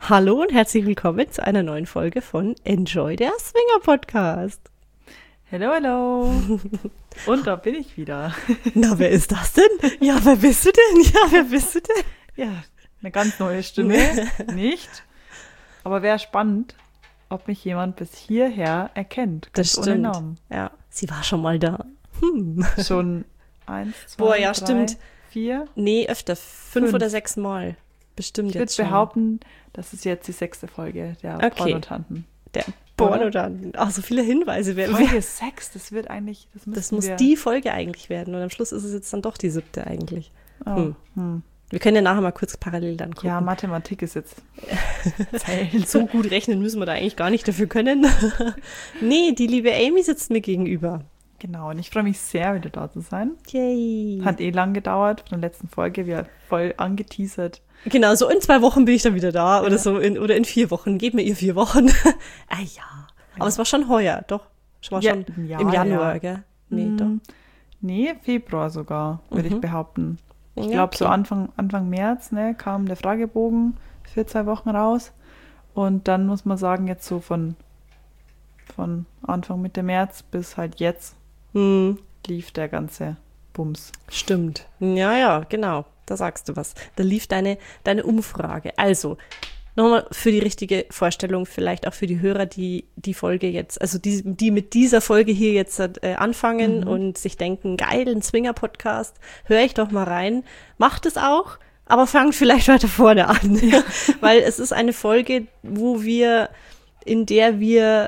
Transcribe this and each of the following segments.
Hallo und herzlich willkommen zu einer neuen Folge von Enjoy, der Swinger Podcast. Hello, hello. Und da bin ich wieder. Na, wer ist das denn? Ja, wer bist du denn? Ja, eine ganz neue Stimme. Nicht. Aber wäre spannend, ob mich jemand bis hierher erkennt. Das Ohne stimmt. Namen. Ja, sie war schon mal da. Schon 1, 2, Boah, ja, 3, stimmt. 4. Nee, öfter. 5 oder 6 Mal. Bestimmt Ich jetzt würde schon. behaupten, das ist jetzt die 6. Folge der Okay. Pornotanten. Der Pornotanten. Ach, so viele Hinweise. Folge 6, das wird eigentlich, Das muss die Folge eigentlich werden. Und am Schluss ist es jetzt dann doch die 7. eigentlich. Wir können ja nachher mal kurz parallel dann gucken. Ja, Mathematik ist jetzt zählen. So gut rechnen müssen wir da eigentlich gar nicht dafür können. Nee, die liebe Amy sitzt mir gegenüber. Genau, und ich freue mich sehr, wieder da zu sein. Yay. Hat lang gedauert von der letzten Folge, wir voll angeteasert. Genau, so in 2 Wochen bin ich dann wieder da oder so, oder in 4 Wochen. Gebt mir ihr 4 Wochen. Ja. Aber es war schon heuer, doch. Es war schon im Januar, gell? Nee, doch. Nee, Februar sogar, würde ich behaupten. Ich Ja, glaube, so okay. Anfang März kam der Fragebogen für 2 Wochen raus. Und dann muss man sagen, jetzt so von Anfang Mitte März bis halt jetzt lief der ganze Bums. Stimmt. Ja, genau. Da sagst du was. Da lief deine Umfrage. Also, nochmal für die richtige Vorstellung, vielleicht auch für die Hörer, die Folge jetzt, also die mit dieser Folge hier jetzt anfangen und sich denken, geil, ein Swinger-Podcast, höre ich doch mal rein. Macht es auch, aber fangt vielleicht weiter vorne an. Weil es ist eine Folge, in der wir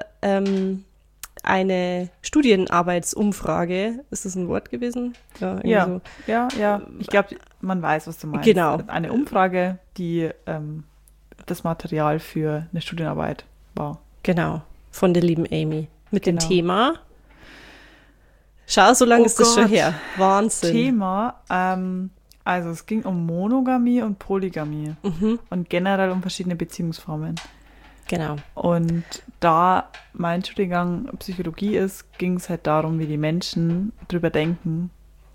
eine Studienarbeitsumfrage, ist das ein Wort gewesen? Ja, irgendwie Ja. Ich glaube, man weiß, was du meinst. Genau. Eine Umfrage, die das Material für eine Studienarbeit war. Genau, von der lieben Amy. Mit dem Genau. Thema. Schau, so lange Oh ist das schon Gott. her. Wahnsinn. Thema, also es ging um Monogamie und Polygamie und generell um verschiedene Beziehungsformen. Genau. Und da mein Studiengang Psychologie ist, ging es halt darum, wie die Menschen drüber denken,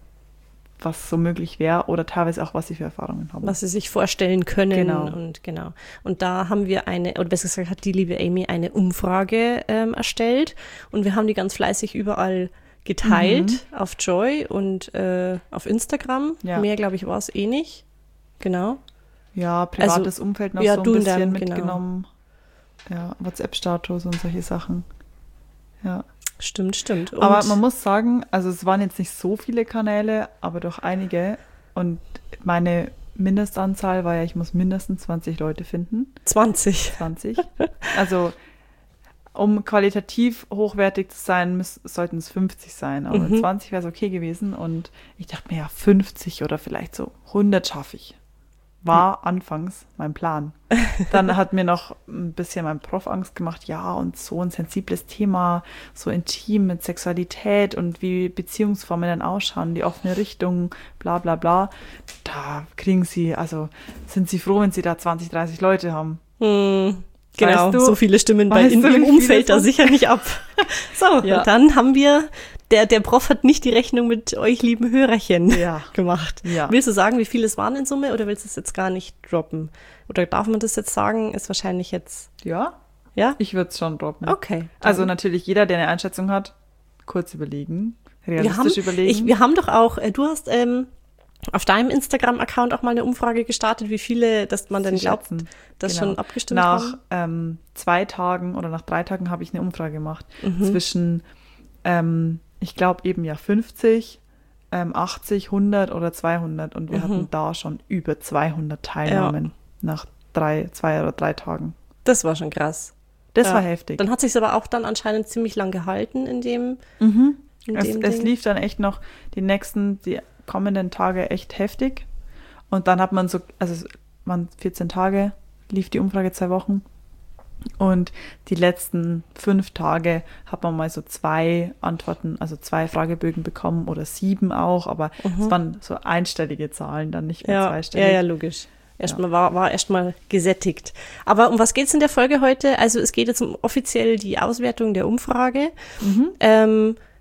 was so möglich wäre oder teilweise auch, was sie für Erfahrungen haben. Was sie sich vorstellen können. Genau. Und da haben wir oder besser gesagt hat die liebe Amy eine Umfrage erstellt. Und wir haben die ganz fleißig überall geteilt auf Joy und auf Instagram. Ja. Mehr, glaube ich, war es eh nicht. Genau. Ja, privates Umfeld noch ja, so ein du in bisschen deinem, mitgenommen. Ja, WhatsApp-Status und solche Sachen. Ja. Stimmt. Und Aber man muss sagen, also es waren jetzt nicht so viele Kanäle, aber doch einige. Und meine Mindestanzahl war ja, ich muss mindestens 20 Leute finden. 20. 20. Also um qualitativ hochwertig zu sein, sollten es 50 sein. Aber 20 wäre es okay gewesen. Und ich dachte mir, ja, 50 oder vielleicht so 100 schaffe ich. War anfangs mein Plan. Dann hat mir noch ein bisschen mein Prof Angst gemacht, ja, und so ein sensibles Thema, so intim mit Sexualität und wie Beziehungsformen dann ausschauen, die offene Richtung, bla bla bla. Da sind sie froh, wenn sie da 20, 30 Leute haben. Genau, Weißt du- so viele Stimmen weißt in du, wie ihrem viele Umfeld da sind? sicher nicht ab. So, Ja. und dann haben wir, der Prof hat nicht die Rechnung mit euch lieben Hörerchen Ja. gemacht. Ja. Willst du sagen, wie viele es waren in Summe oder willst du es jetzt gar nicht droppen? Oder darf man das jetzt sagen? Ist wahrscheinlich jetzt, Ja, ja? ich würde es schon droppen. Okay. Also natürlich jeder, der eine Einschätzung hat, kurz überlegen, realistisch überlegen. Wir haben doch auch, du hast auf deinem Instagram-Account auch mal eine Umfrage gestartet, wie viele, dass man denn Sie glaubt, schätzen. dass Genau. schon abgestimmt Nach haben. 2 Tagen oder nach 3 Tagen habe ich eine Umfrage gemacht. Zwischen, ich glaube eben ja 50, 80, 100 oder 200. Und wir hatten da schon über 200 Teilnahmen nach 2 oder 3 Tagen. Das war schon krass. Das Ja. war heftig. Dann hat sich aber auch dann anscheinend ziemlich lang gehalten in dem Es Ding. lief dann echt noch die kommenden Tage echt heftig. Und dann hat man es waren 14 Tage, lief die Umfrage 2 Wochen. Und die letzten 5 Tage hat man mal so 2 Antworten, also 2 Fragebögen bekommen oder 7 auch, aber es waren so einstellige Zahlen, dann nicht mehr zweistellig. Ja, logisch. War erstmal gesättigt. Aber um was geht's in der Folge heute? Also es geht jetzt um offiziell die Auswertung der Umfrage.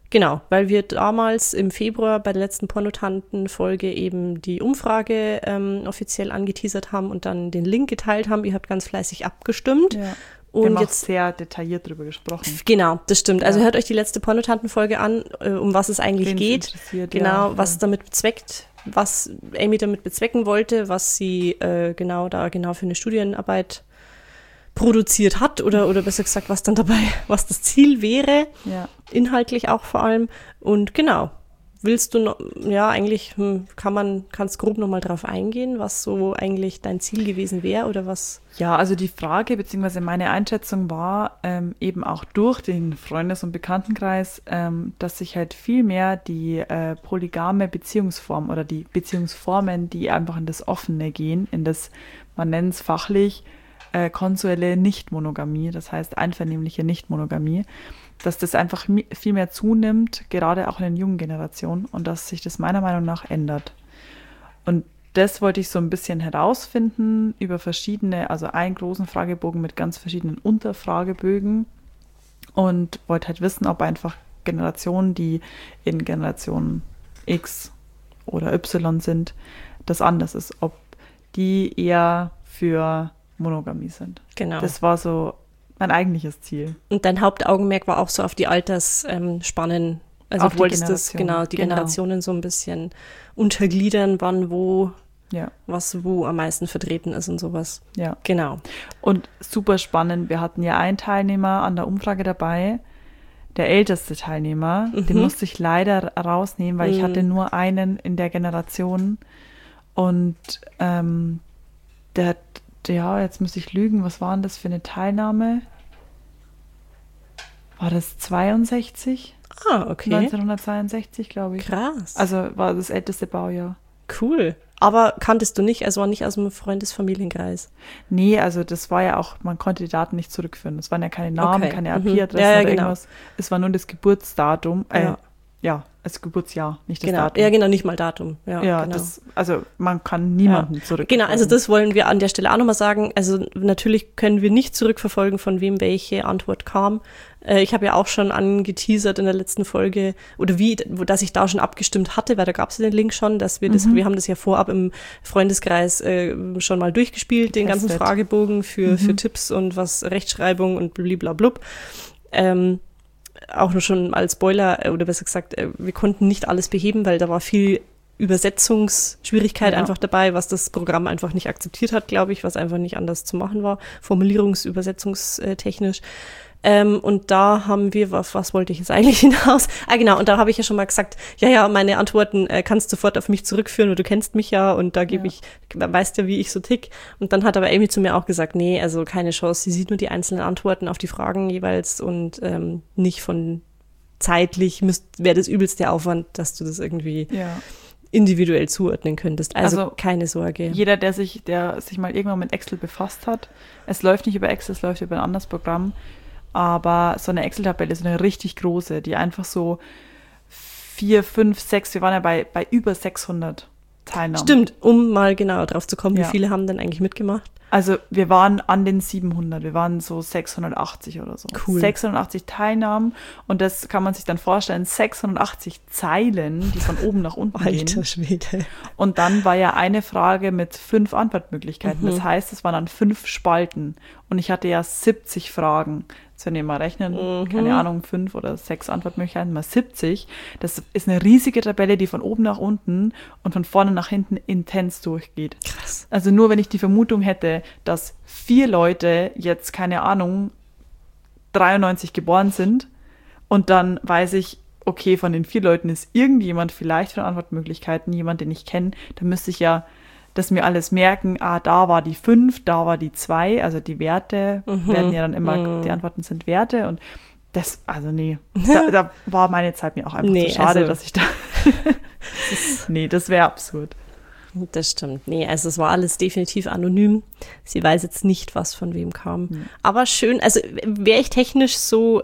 Genau, weil wir damals im Februar bei der letzten Pornotanten-Folge eben die Umfrage offiziell angeteasert haben und dann den Link geteilt haben. Ihr habt ganz fleißig abgestimmt. Ja. Und wir haben jetzt auch sehr detailliert drüber gesprochen. Genau, das stimmt. Also Ja. hört euch die letzte Pornotanten-Folge an, um was es eigentlich Wen's geht. interessiert, Genau, ja. was damit bezweckt, was Amy damit bezwecken wollte, was sie genau für eine Studienarbeit produziert hat oder besser gesagt, was dann dabei, was das Ziel wäre, Ja. inhaltlich auch vor allem. Und genau, willst du noch, ja, eigentlich kannst grob nochmal drauf eingehen, was so eigentlich dein Ziel gewesen wäre oder was? Ja, also die Frage bzw. meine Einschätzung war eben auch durch den Freundes- und Bekanntenkreis, dass sich halt viel mehr die polygame Beziehungsform oder die Beziehungsformen, die einfach in das Offene gehen, in das, man nennt es fachlich, konsuelle Nichtmonogamie, das heißt einvernehmliche Nichtmonogamie, dass das einfach viel mehr zunimmt, gerade auch in den jungen Generationen und dass sich das meiner Meinung nach ändert. Und das wollte ich so ein bisschen herausfinden über verschiedene, also einen großen Fragebogen mit ganz verschiedenen Unterfragebögen und wollte halt wissen, ob einfach Generationen, die in Generation X oder Y sind, das anders ist, ob die eher für Monogamie sind. Genau. Das war so mein eigentliches Ziel. Und dein Hauptaugenmerk war auch so auf die Altersspannen. Also Auf du die wolltest das, Generation. die Genau. Generationen so ein bisschen untergliedern, wann, wo, Ja, was wo am meisten vertreten ist und sowas. ja. Genau. Und super spannend, wir hatten ja einen Teilnehmer an der Umfrage dabei, der älteste Teilnehmer, den musste ich leider rausnehmen, weil ich hatte nur einen in der Generation und der hat, ja, jetzt müsste ich lügen, was war denn das für eine Teilnahme? War das 62? Ah, okay. 1962, glaube ich. Krass. Also war das älteste Baujahr. Cool. Aber kanntest du nicht, also war nicht aus dem Freundesfamilienkreis. Nee, also das war ja auch, man konnte die Daten nicht zurückführen. Es waren ja keine Namen, Okay. keine Mhm. IP-Adressen Ja, ja, oder genau. irgendwas. Es war nur das Geburtsdatum. Ja. Ja, das Geburtsjahr, nicht das Genau. Datum. Ja, genau, nicht mal Datum. Ja, Ja, genau. also man kann niemanden zurückführen. Genau, also das wollen wir an der Stelle auch nochmal sagen. Also natürlich können wir nicht zurückverfolgen, von wem welche Antwort kam. Ich habe ja auch schon angeteasert in der letzten Folge, oder dass ich da schon abgestimmt hatte, weil da gab es den Link schon, dass wir wir haben das ja vorab im Freundeskreis schon mal durchgespielt, den ganzen Getestet. Fragebogen für Tipps und was Rechtschreibung und bliblablub. Auch nur schon als Spoiler, oder besser gesagt, wir konnten nicht alles beheben, weil da war viel Übersetzungsschwierigkeit einfach dabei, was das Programm einfach nicht akzeptiert hat, glaube ich, was einfach nicht anders zu machen war, formulierungsübersetzungstechnisch. Und da haben wir, was wollte ich jetzt eigentlich hinaus? Genau, und da habe ich ja schon mal gesagt, ja, meine Antworten kannst du sofort auf mich zurückführen, weil du kennst mich ja und da weißt ja, wie ich so tick. Und dann hat aber Amy zu mir auch gesagt, nee, also keine Chance, sie sieht nur die einzelnen Antworten auf die Fragen jeweils und nicht von zeitlich wäre das übelste Aufwand, dass du das irgendwie individuell zuordnen könntest. Also keine Sorge. Jeder, der sich mal irgendwann mit Excel befasst hat, es läuft nicht über Excel, es läuft über ein anderes Programm, aber so eine Excel-Tabelle ist eine richtig große, die einfach so 4, 5, 6, wir waren ja bei über 600 Teilnahmen. Stimmt, um mal genauer drauf zu kommen, Ja. wie viele haben denn eigentlich mitgemacht? Also wir waren an den 700, wir waren so 680 oder so. Cool. 680 Teilnahmen und das kann man sich dann vorstellen, 680 Zeilen, die von oben nach unten gehen. Alter Schwede. Und dann war ja eine Frage mit 5 Antwortmöglichkeiten. Das heißt, es waren dann 5 Spalten. Und ich hatte ja 70 Fragen. Jetzt, wenn ihr mal rechnen, keine Ahnung, 5 oder 6 Antwortmöglichkeiten, mal 70. Das ist eine riesige Tabelle, die von oben nach unten und von vorne nach hinten intens durchgeht. Krass. Also nur wenn ich die Vermutung hätte, dass 4 Leute jetzt, keine Ahnung, 93 geboren sind und dann weiß ich, okay, von den 4 Leuten ist irgendjemand vielleicht von Antwortmöglichkeiten, jemand, den ich kenne, dann müsste ich ja das mir alles merken, da war die 5, da war die 2, also die Werte werden ja dann immer, die Antworten sind Werte und das, also nee, da war meine Zeit mir auch einfach zu schade, dass ich da, nee, das wäre absurd. Das stimmt. Nee, also es war alles definitiv anonym. Sie weiß jetzt nicht, was von wem kam. Aber schön, also wäre ich technisch so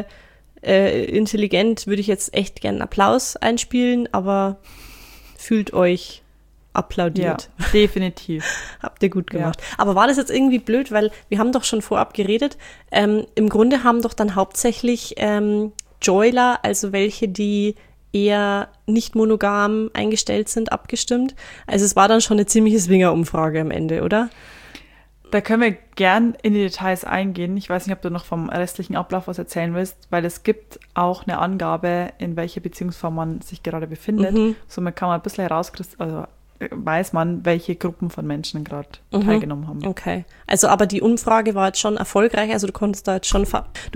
intelligent, würde ich jetzt echt gerne einen Applaus einspielen, aber fühlt euch applaudiert. Ja, definitiv. Habt ihr gut gemacht. Ja. Aber war das jetzt irgendwie blöd, weil wir haben doch schon vorab geredet. Im Grunde haben doch dann hauptsächlich Joiler, also welche, die eher nicht monogam eingestellt sind, abgestimmt. Also es war dann schon eine ziemliche Swinger-Umfrage am Ende, oder? Da können wir gern in die Details eingehen. Ich weiß nicht, ob du noch vom restlichen Ablauf was erzählen willst, weil es gibt auch eine Angabe, in welcher Beziehungsform man sich gerade befindet. Somit kann man ein bisschen also weiß man, welche Gruppen von Menschen gerade teilgenommen haben. Okay. Also aber die Umfrage war jetzt schon erfolgreich, also du konntest da jetzt schon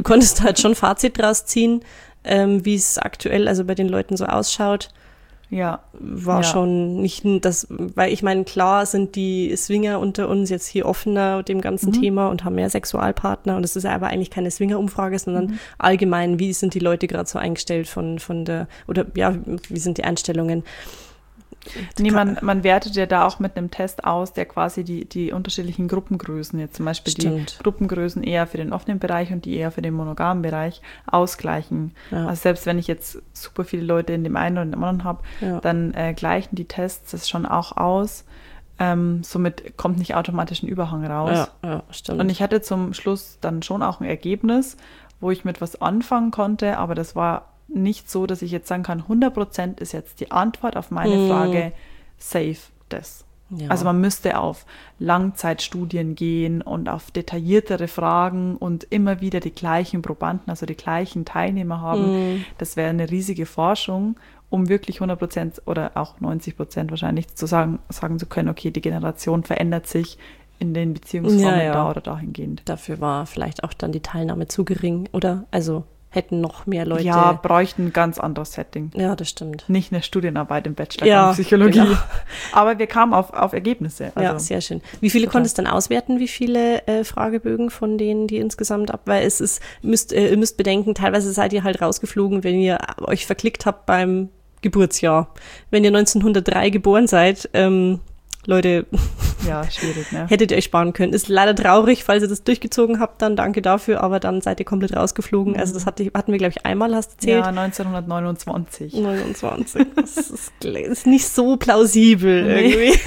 Fazit draus ziehen, wie es aktuell also bei den Leuten so ausschaut. Ja. War schon nicht das, weil ich meine, klar sind die Swinger unter uns jetzt hier offener dem ganzen Thema und haben mehr Sexualpartner und es ist aber eigentlich keine Swinger-Umfrage, sondern allgemein, wie sind die Leute gerade so eingestellt von der, oder ja, wie sind die Einstellungen? Nee, man wertet ja da auch mit einem Test aus, der quasi die unterschiedlichen Gruppengrößen, jetzt zum Beispiel die Gruppengrößen eher für den offenen Bereich und die eher für den monogamen Bereich ausgleichen. Ja. Also selbst wenn ich jetzt super viele Leute in dem einen oder dem anderen habe, dann gleichen die Tests das schon auch aus. Somit kommt nicht automatisch ein Überhang raus. Ja, stimmt. Und ich hatte zum Schluss dann schon auch ein Ergebnis, wo ich mit was anfangen konnte, aber das war nicht so, dass ich jetzt sagen kann, 100% ist jetzt die Antwort auf meine Frage safe das. Ja. Also man müsste auf Langzeitstudien gehen und auf detailliertere Fragen und immer wieder die gleichen Probanden, also die gleichen Teilnehmer haben. Das wäre eine riesige Forschung, um wirklich 100% oder auch 90% wahrscheinlich sagen zu können, okay, die Generation verändert sich in den Beziehungsformen da oder dahingehend. Dafür war vielleicht auch dann die Teilnahme zu gering, oder? Also hätten noch mehr Leute... Ja, bräuchten ein ganz anderes Setting. Ja, das stimmt. Nicht eine Studienarbeit im Bachelor in Psychologie. Genau. Aber wir kamen auf Ergebnisse. Also ja, sehr schön. Wie viele konntest du dann auswerten? Wie viele Fragebögen von denen, die insgesamt weil es ist, ihr müsst bedenken, teilweise seid ihr halt rausgeflogen, wenn ihr euch verklickt habt beim Geburtsjahr. Wenn ihr 1903 geboren seid, Leute, ja, schwierig, ne? Hättet ihr euch sparen können. Ist leider traurig, falls ihr das durchgezogen habt, dann danke dafür, aber dann seid ihr komplett rausgeflogen. Also das hatten wir, glaube ich, einmal, hast du erzählt. Ja, 1929. 29. Das ist nicht so plausibel irgendwie.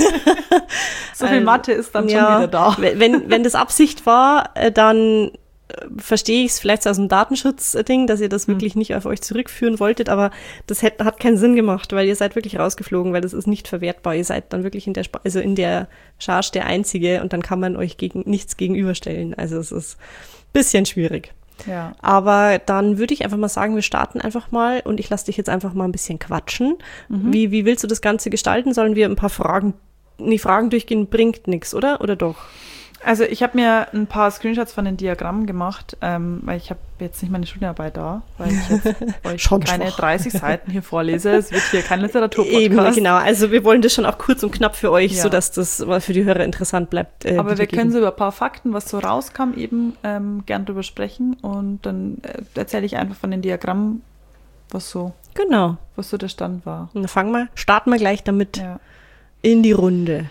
So viel Mathe ist dann schon wieder da. Wenn das Absicht war, dann verstehe ich es vielleicht so aus dem Datenschutzding, dass ihr das wirklich nicht auf euch zurückführen wolltet, aber das hat keinen Sinn gemacht, weil ihr seid wirklich rausgeflogen, weil das ist nicht verwertbar. Ihr seid dann wirklich in der Charge der Einzige und dann kann man euch nichts gegenüberstellen. Also es ist ein bisschen schwierig. Ja. Aber dann würde ich einfach mal sagen, wir starten einfach mal und ich lasse dich jetzt einfach mal ein bisschen quatschen. Wie willst du das Ganze gestalten? Sollen wir ein paar Fragen durchgehen? Bringt nichts, oder? Oder doch? Also ich habe mir ein paar Screenshots von den Diagrammen gemacht, weil ich habe jetzt nicht meine Studienarbeit da, weil ich jetzt euch keine 30 Seiten hier vorlese. Es wird hier kein Literaturpodcast. Eben, genau. Also wir wollen das schon auch kurz und knapp für euch, sodass das für die Hörer interessant bleibt. Aber wir können so über ein paar Fakten, was so rauskam, eben gern drüber sprechen und dann erzähle ich einfach von den Diagrammen, was so der Stand war. Und dann starten wir gleich damit in die Runde.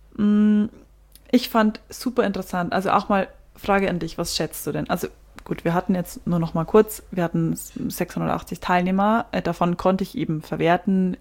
Ich fand super interessant, also auch mal Frage an dich, was schätzt du denn? Also gut, wir hatten jetzt nur noch mal kurz, wir hatten 680 Teilnehmer, davon konnte ich eben verwerten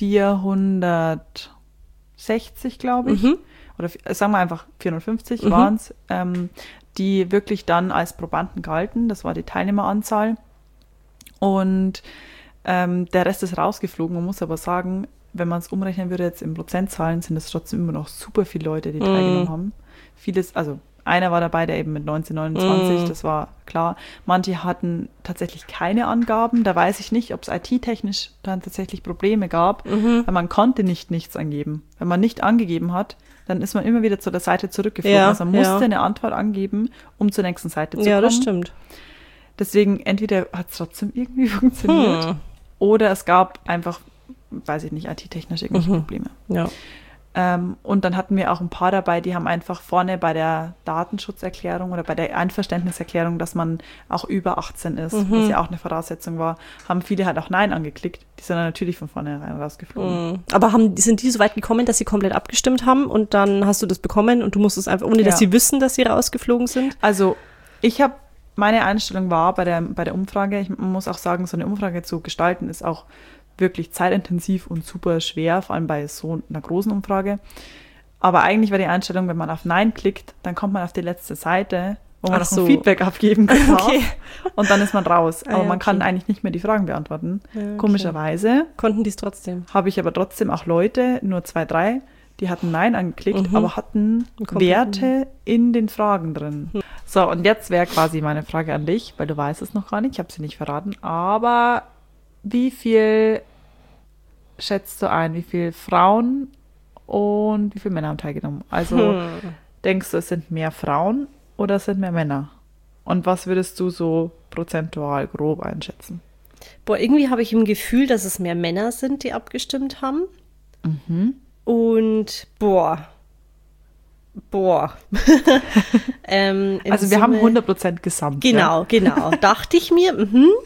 460, glaube ich, oder sagen wir einfach 450 waren es, die wirklich dann als Probanden galten, das war die Teilnehmeranzahl und der Rest ist rausgeflogen, man muss aber sagen, wenn man es umrechnen würde jetzt in Prozentzahlen, sind es trotzdem immer noch super viele Leute, die teilgenommen haben. Vieles, also einer war dabei, der eben mit 1929, das war klar. Manche hatten tatsächlich keine Angaben. Da weiß ich nicht, ob es IT-technisch dann tatsächlich Probleme gab, weil man konnte nichts angeben. Wenn man nicht angegeben hat, dann ist man immer wieder zu der Seite zurückgeflogen. Also man musste eine Antwort angeben, um zur nächsten Seite zu kommen. Ja, das stimmt. Deswegen entweder hat es trotzdem irgendwie funktioniert oder es gab einfach, weiß ich nicht, IT-technisch irgendwelche Probleme. Ja. Und dann hatten wir auch ein paar dabei, die haben einfach vorne bei der Datenschutzerklärung oder bei der Einverständniserklärung, dass man auch über 18 ist, was ja auch eine Voraussetzung war, haben viele halt auch Nein angeklickt. Die sind dann natürlich von vornherein rausgeflogen. Aber sind die so weit gekommen, dass sie komplett abgestimmt haben und dann hast du das bekommen und du musstest einfach, ohne dass sie wissen, dass sie rausgeflogen sind? Also meine Einstellung war bei der Umfrage, man muss auch sagen, so eine Umfrage zu gestalten ist auch wirklich zeitintensiv und super schwer, vor allem bei so einer großen Umfrage. Aber eigentlich war die Einstellung, wenn man auf Nein klickt, dann kommt man auf die letzte Seite wo man Ach noch so. ein Feedback abgeben kann. Okay. Und dann ist man raus. Ah, Aber ja, man kann okay. eigentlich nicht mehr die Fragen beantworten. Ja, okay. Komischerweise Konnten die es trotzdem? habe ich aber trotzdem auch Leute, nur 2, 3, die hatten Nein angeklickt, aber hatten Kompletten. Werte in den Fragen drin. So, und jetzt wäre quasi meine Frage an dich, weil du weißt es noch gar nicht, ich habe sie nicht verraten, aber wie viel schätzt du ein, wie viele Frauen und wie viele Männer haben teilgenommen? Also denkst du, es sind mehr Frauen oder es sind mehr Männer? Und was würdest du so prozentual grob einschätzen? Boah, irgendwie habe ich im Gefühl, dass es mehr Männer sind, die abgestimmt haben. Und boah. Also wir haben 100% gesamt. Ja? Genau. Dachte ich mir.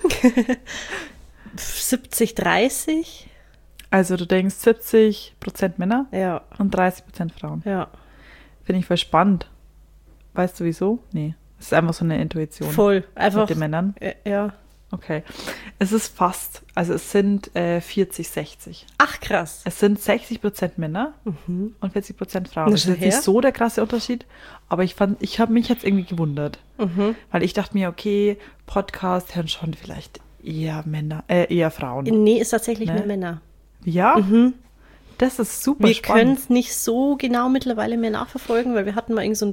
70, 30. Also du denkst 70% Männer Ja, und 30% Frauen. ja. Finde ich voll spannend. Weißt du wieso? Nee. Es ist einfach so eine Intuition Voll. Einfach. mit den Männern. Ja. Okay. Es ist fast, also es sind 40, 60. Ach, krass. Es sind 60% Männer und 40% Frauen. Na, Das ist schau jetzt nicht her. so der krasse Unterschied, aber ich habe mich jetzt irgendwie gewundert. Weil ich dachte mir, okay, Podcast hören schon vielleicht eher eher Frauen. Nee, ist tatsächlich Ne? mehr Männer. Ja? Das ist super Wir können spannend. es nicht so genau mittlerweile mehr nachverfolgen, weil wir hatten mal irgend so ein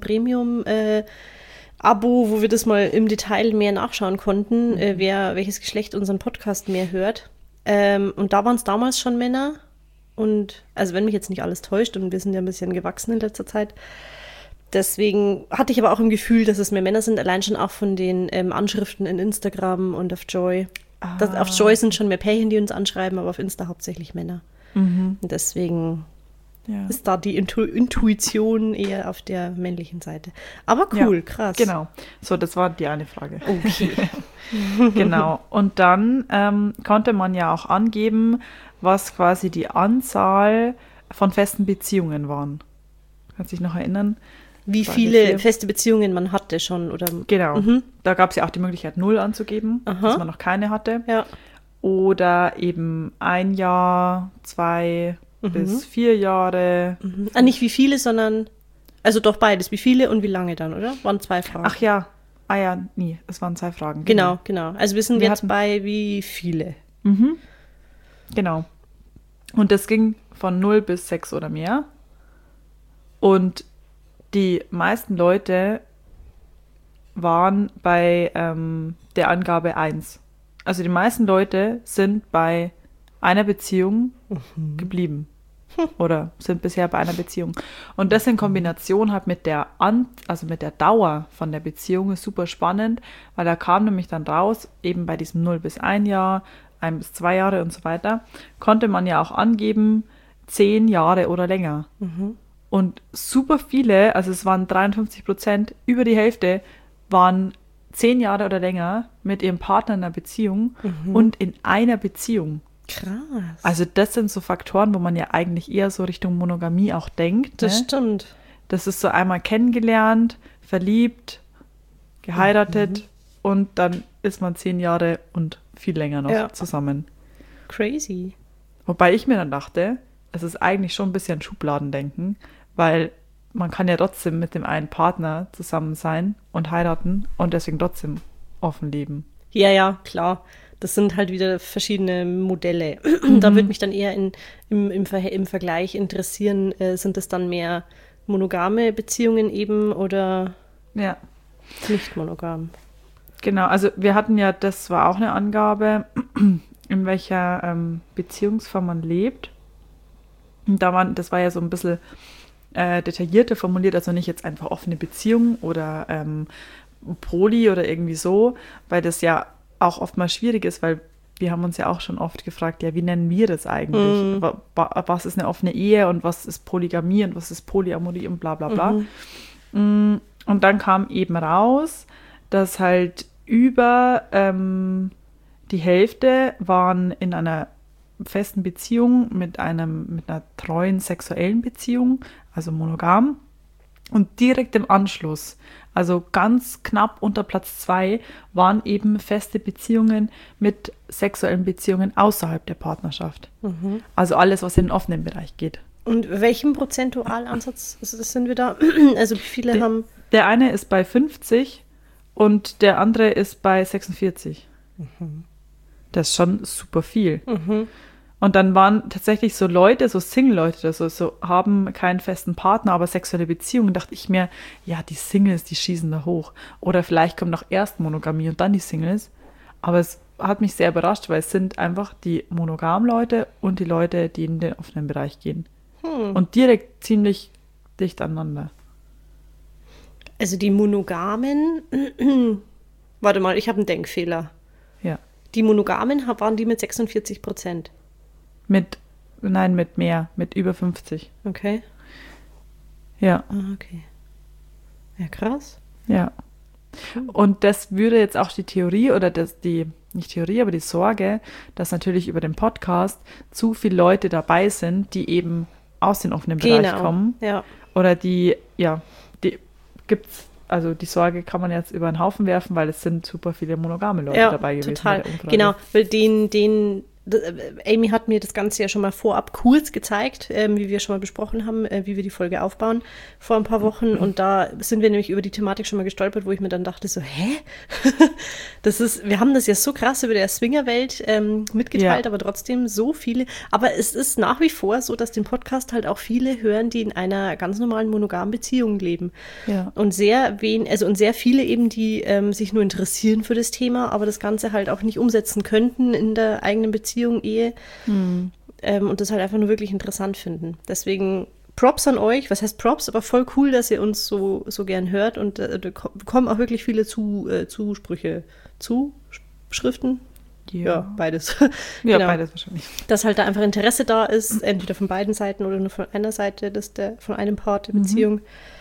Premium-Abo, wo wir das mal im Detail mehr nachschauen konnten, welches Geschlecht unseren Podcast mehr hört. Und da waren es damals schon Männer. Und also wenn mich jetzt nicht alles täuscht, und wir sind ja ein bisschen gewachsen in letzter Zeit, deswegen hatte ich aber auch im Gefühl, dass es mehr Männer sind, allein schon auch von den Anschriften in Instagram und auf Joy. Auf Joy sind schon mehr Pärchen, die uns anschreiben, aber auf Insta hauptsächlich Männer. Und deswegen Ja. ist da die Intuition eher auf der männlichen Seite. Aber cool, Ja, krass. Genau. So, das war die eine Frage. Okay. Genau. Und dann konnte man ja auch angeben, was quasi die Anzahl von festen Beziehungen waren. Kannst du dich noch erinnern? Wie Frage viele 4. feste Beziehungen man hatte schon, oder? Genau. Da gab es ja auch die Möglichkeit, 0 anzugeben, dass man noch keine hatte. Ja. Oder eben 1 Jahr, 2 bis 4 Jahre. Nicht wie viele, sondern, also doch beides. Wie viele und wie lange dann, oder? Waren 2 Fragen. Ach ja. Ah ja, nee, es waren 2 Fragen. Genau. Also wir sind Wir jetzt hatten- bei wie viele. Genau. Und das ging von 0 bis 6 oder mehr. Und die meisten Leute waren bei der Angabe 1. Also die meisten Leute sind bei einer Beziehung geblieben. Oder sind bisher bei einer Beziehung. Und das in Kombination halt mit der mit der Dauer von der Beziehung ist super spannend, weil da kam nämlich dann raus, eben bei diesem 0 bis 1 Jahr, 1 bis 2 Jahre und so weiter, konnte man ja auch angeben, 10 Jahre oder länger. Und super viele, also es waren 53%, über die Hälfte waren 10 Jahre oder länger mit ihrem Partner in einer Beziehung und in einer Beziehung. Krass. Also das sind so Faktoren, wo man ja eigentlich eher so Richtung Monogamie auch denkt. Das Ne? stimmt. Das ist so einmal kennengelernt, verliebt, geheiratet und dann ist man 10 Jahre und viel länger noch zusammen. Crazy. Wobei ich mir dann dachte, es ist eigentlich schon ein bisschen Schubladendenken, weil man kann ja trotzdem mit dem einen Partner zusammen sein und heiraten und deswegen trotzdem offen leben. Ja, klar. Das sind halt wieder verschiedene Modelle. Da würde mich dann eher im Vergleich interessieren, sind das dann mehr monogame Beziehungen eben oder Ja, nicht monogam? genau. Also wir hatten ja, das war auch eine Angabe, in welcher Beziehungsform man lebt. Und das war ja so ein bisschen detaillierter formuliert, also nicht jetzt einfach offene Beziehung oder Poly oder irgendwie so, weil das ja auch oftmals schwierig ist, weil wir haben uns ja auch schon oft gefragt, ja, wie nennen wir das eigentlich? Was ist eine offene Ehe und was ist Polygamie und was ist Polyamorie und bla bla bla. Und dann kam eben raus, dass halt über die Hälfte waren in einer festen Beziehung mit einer treuen sexuellen Beziehung, also monogam. Und direkt im Anschluss, also ganz knapp unter Platz 2, waren eben feste Beziehungen mit sexuellen Beziehungen außerhalb der Partnerschaft. Also alles, was in den offenen Bereich geht. Und welchem Prozentualansatz sind wir da? Also wie viele haben... Der eine ist bei 50 und der andere ist bei 46. Das ist schon super viel. Und dann waren tatsächlich so Leute, so Single-Leute, so haben keinen festen Partner, aber sexuelle Beziehungen, dachte ich mir, ja, die Singles, die schießen da hoch. Oder vielleicht kommt noch erst Monogamie und dann die Singles. Aber es hat mich sehr überrascht, weil es sind einfach die monogamen Leute und die Leute, die in den offenen Bereich gehen. Und direkt ziemlich dicht aneinander. Also die Monogamen, warte mal, ich habe einen Denkfehler. Ja. Die Monogamen waren die mit 46%. Mit mehr, mit über 50. Okay. Ja. Ah, okay. Ja, krass. Ja. Und das würde jetzt auch die Theorie oder nicht Theorie, aber die Sorge, dass natürlich über den Podcast zu viele Leute dabei sind, die eben aus dem offenen Bereich kommen. Ja. Oder die gibt's, also die Sorge kann man jetzt über den Haufen werfen, weil es sind super viele monogame Leute dabei gewesen. Total. Genau, weil Amy hat mir das Ganze ja schon mal vorab kurz gezeigt, wie wir schon mal besprochen haben, wie wir die Folge aufbauen vor ein paar Wochen. Und da sind wir nämlich über die Thematik schon mal gestolpert, wo ich mir dann dachte so, wir haben das ja so krass über der Swingerwelt mitgeteilt, aber trotzdem so viele. Aber es ist nach wie vor so, dass den Podcast halt auch viele hören, die in einer ganz normalen monogamen Beziehung leben. Ja. Und sehr viele eben, die sich nur interessieren für das Thema, aber das Ganze halt auch nicht umsetzen könnten in der eigenen Beziehung, Ehe. Und das halt einfach nur wirklich interessant finden. Deswegen Props an euch. Was heißt Props? Aber voll cool, dass ihr uns so gern hört. Und da kommen auch wirklich viele Zuschriften. Ja, beides. Ja, genau. Beides wahrscheinlich. Dass halt da einfach Interesse da ist, entweder von beiden Seiten oder nur von einer Seite, von einem Part der Beziehung.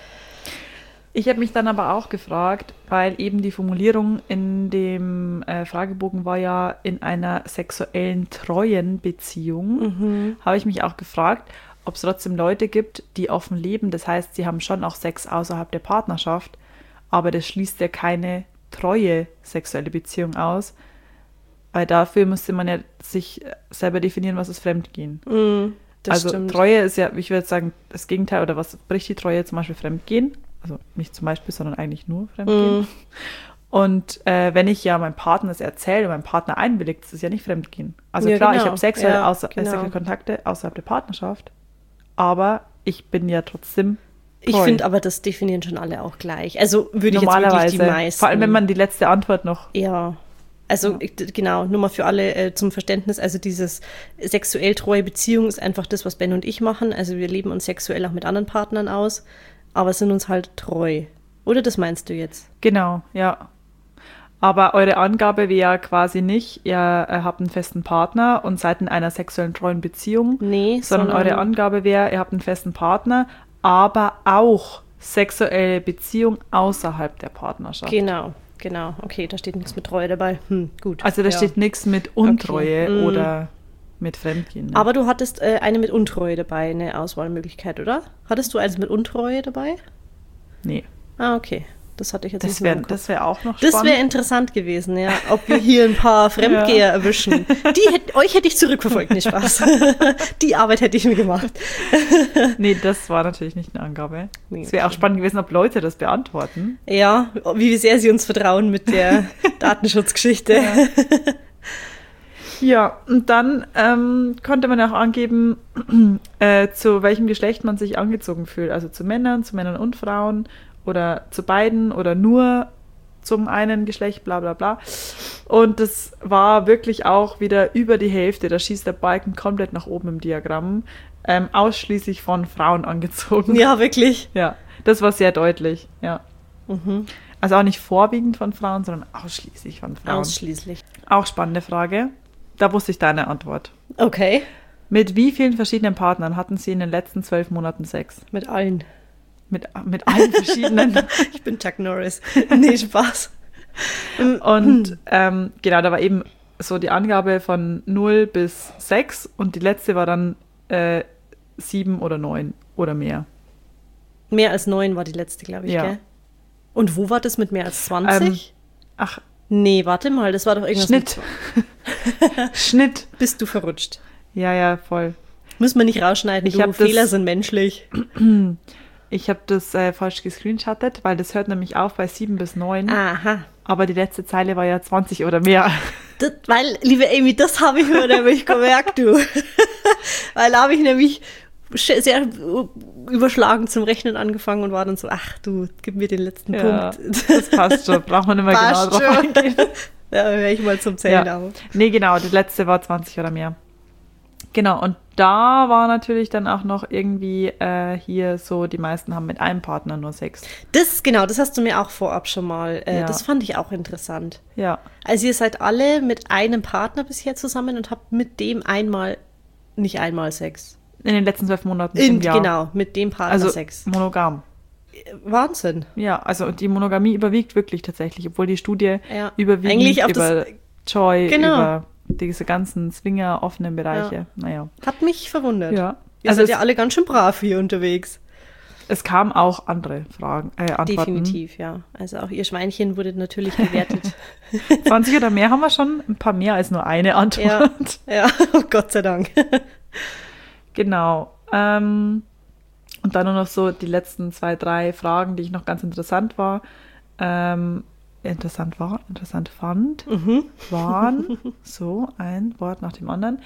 Ich habe mich dann aber auch gefragt, weil eben die Formulierung in dem Fragebogen war ja in einer sexuellen treuen Beziehung, habe ich mich auch gefragt, ob es trotzdem Leute gibt, die offen leben. Das heißt, sie haben schon auch Sex außerhalb der Partnerschaft, aber das schließt ja keine treue sexuelle Beziehung aus, weil dafür müsste man ja sich selber definieren, was ist Fremdgehen. Also stimmt. Treue ist ja, ich würde sagen, das Gegenteil, oder was bricht die Treue, zum Beispiel Fremdgehen? Also nicht zum Beispiel, sondern eigentlich nur Fremdgehen. Und wenn ich ja meinem Partner das erzähle und mein Partner einwilligt, das ist ja nicht Fremdgehen. Also ja, klar, genau. ich habe sexuelle Kontakte außerhalb der Partnerschaft, aber ich bin ja trotzdem treu. Ich finde aber, das definieren schon alle auch gleich. Also würde ich jetzt wirklich die meisten. Vor allem, wenn man die letzte Antwort noch... Ja, also genau, nur mal für alle zum Verständnis, also dieses sexuell treue Beziehung ist einfach das, was Ben und ich machen. Also wir leben uns sexuell auch mit anderen Partnern aus, aber sind uns halt treu. Oder das meinst du jetzt? Genau, ja. Aber eure Angabe wäre ja quasi nicht, ihr habt einen festen Partner und seid in einer sexuellen treuen Beziehung. Nee, sondern eure Angabe wäre, ihr habt einen festen Partner, aber auch sexuelle Beziehung außerhalb der Partnerschaft. Genau. Okay, da steht nichts mit Treue dabei. Gut. Also da steht nichts mit Untreue oder mit Fremdgehen. Ne? Aber du hattest eine mit Untreue dabei, eine Auswahlmöglichkeit, oder? Hattest du eins mit Untreue dabei? Nee. Ah, okay. Das hatte ich jetzt nicht mehr im Kopf. Das wäre auch noch spannend. Das wäre interessant gewesen, ja. Ob wir hier ein paar Fremdgeher erwischen. Euch hätte ich zurückverfolgt, nicht Spaß. Die Arbeit hätte ich mir gemacht. Nee, das war natürlich nicht eine Angabe. Es wäre auch spannend gewesen, ob Leute das beantworten. Ja, wie sehr sie uns vertrauen mit der Datenschutzgeschichte. Ja, und dann konnte man auch angeben, zu welchem Geschlecht man sich angezogen fühlt. Also zu Männern und Frauen oder zu beiden oder nur zum einen Geschlecht, bla bla bla. Und das war wirklich auch wieder über die Hälfte, da schießt der Balken komplett nach oben im Diagramm, ausschließlich von Frauen angezogen. Ja, wirklich? Ja, das war sehr deutlich, ja. Also auch nicht vorwiegend von Frauen, sondern ausschließlich von Frauen. Ausschließlich. Auch spannende Frage. Da wusste ich deine Antwort. Okay. Mit wie vielen verschiedenen Partnern hatten Sie in den letzten 12 Monaten Sex? Mit allen. Mit allen verschiedenen? Ich bin Chuck Norris. Nee, Spaß. Und genau, da war eben so die Angabe von 0 bis 6 und die letzte war dann 7 oder 9 oder mehr. Mehr als 9 war die letzte, glaube ich, ja. Gell? Und wo war das mit mehr als 20? Nee, warte mal, das war doch irgendwas Schnitt. Schnitt. Bist du verrutscht? Ja, voll. Muss man nicht rausschneiden, Fehler sind menschlich. Ich habe das falsch gescreenshottet, weil das hört nämlich auf bei 7 bis 9. Aha. Aber die letzte Zeile war ja 20 oder mehr. Weil, liebe Amy, das habe ich mir nämlich gemerkt, du. Weil da habe ich nämlich sehr überschlagen zum Rechnen angefangen und war dann so, ach du, gib mir den letzten Punkt. Das passt schon, braucht man nicht mehr genau drauf eingehen. Ja, höre ich mal zum Zählen auf. Nee, genau, die letzte war 20 oder mehr. Genau, und da war natürlich dann auch noch irgendwie hier so, die meisten haben mit einem Partner nur Sex. Das hast du mir auch vorab schon mal, das fand ich auch interessant. Ja. Also ihr seid alle mit einem Partner bisher zusammen und habt mit dem nicht einmal Sex. In den letzten 12 Monaten im Jahr. Genau, mit dem Partner also Sex. Monogam. Wahnsinn. Ja, also die Monogamie überwiegt wirklich tatsächlich, obwohl die Studie überwiegend eigentlich auf über Joy, genau. über diese ganzen Swinger, offenen Bereiche. Naja. Hat mich verwundert. Ja. Ihr seid ja alle ganz schön brav hier unterwegs. Es kamen auch andere Antworten. Definitiv, ja. Also auch ihr Schweinchen wurde natürlich gewertet. 20 oder mehr haben wir schon, ein paar mehr als nur eine Antwort. Ja. Gott sei Dank. Genau. Und dann nur noch so die letzten 2, 3 Fragen, die ich noch ganz interessant fand, waren so ein Wort nach dem anderen.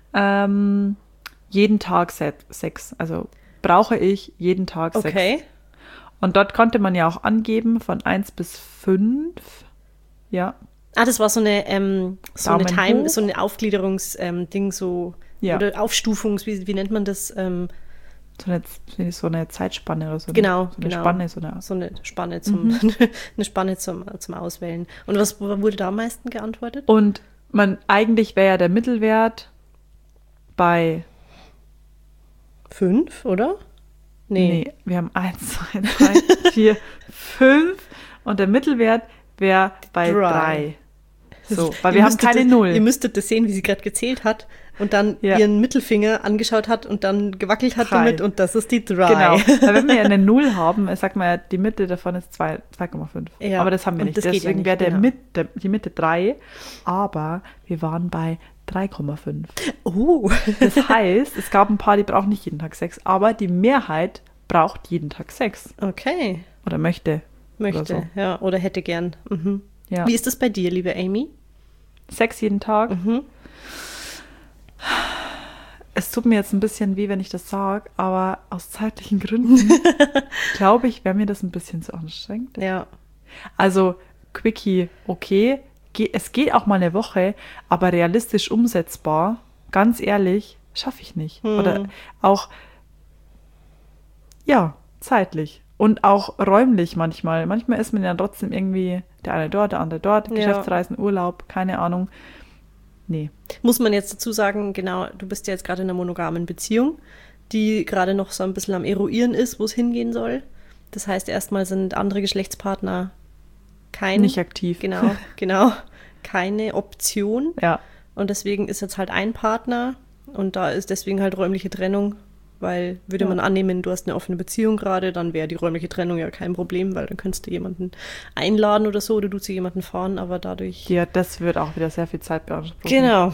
Jeden Tag Sex. Also brauche ich jeden Tag Sex. Okay. Und dort konnte man ja auch angeben von 1 bis 5. Ja. Das war so eine Aufgliederungs-Ding, oder Aufstufungs, wie nennt man das? So eine Zeitspanne oder so. Genau. So eine Spanne. So eine Spanne eine Spanne zum Auswählen. Und was wurde da am meisten geantwortet? Und eigentlich wäre ja der Mittelwert bei 5, oder? Nee, wir haben 1, 2, 3, 4, 5 und der Mittelwert wäre bei 3. So, weil wir haben keine 0. Ihr müsstet das sehen, wie sie gerade gezählt hat und dann ihren Mittelfinger angeschaut hat und dann gewackelt hat 3. damit und das ist die 3. Genau, weil wenn wir eine 0 haben, sag mal, die Mitte davon ist 2,5. Ja, aber das haben wir nicht. Deswegen wäre die Mitte 3, aber wir waren bei 3,5. Oh. Das heißt, es gab ein paar, die brauchen nicht jeden Tag Sex, aber die Mehrheit braucht jeden Tag Sex. Okay. Oder möchte. Oder so. Ja, oder hätte gern. Mhm. Ja. Wie ist das bei dir, liebe Amy? Sex jeden Tag? Mhm. Es tut mir jetzt ein bisschen weh, wenn ich das sage, aber aus zeitlichen Gründen glaube ich, wäre mir das ein bisschen zu anstrengend. Ja. Also Quickie, okay, es geht auch mal eine Woche, aber realistisch umsetzbar, ganz ehrlich, schaffe ich nicht. Oder auch, zeitlich. Und auch räumlich manchmal. Manchmal ist man ja trotzdem irgendwie der eine dort, der andere dort, Geschäftsreisen, Urlaub, keine Ahnung. Nee. Muss man jetzt dazu sagen, genau, du bist ja jetzt gerade in einer monogamen Beziehung, die gerade noch so ein bisschen am Eruieren ist, wo es hingehen soll. Das heißt, erstmal sind andere Geschlechtspartner nicht aktiv. Genau, keine Option. Ja. Und deswegen ist jetzt halt ein Partner und da ist deswegen halt räumliche Trennung, weil würde man annehmen, du hast eine offene Beziehung gerade, dann wäre die räumliche Trennung ja kein Problem, weil dann könntest du jemanden einladen oder so oder du zu jemanden fahren, aber dadurch... Ja, das wird auch wieder sehr viel Zeit beanspruchen. Genau.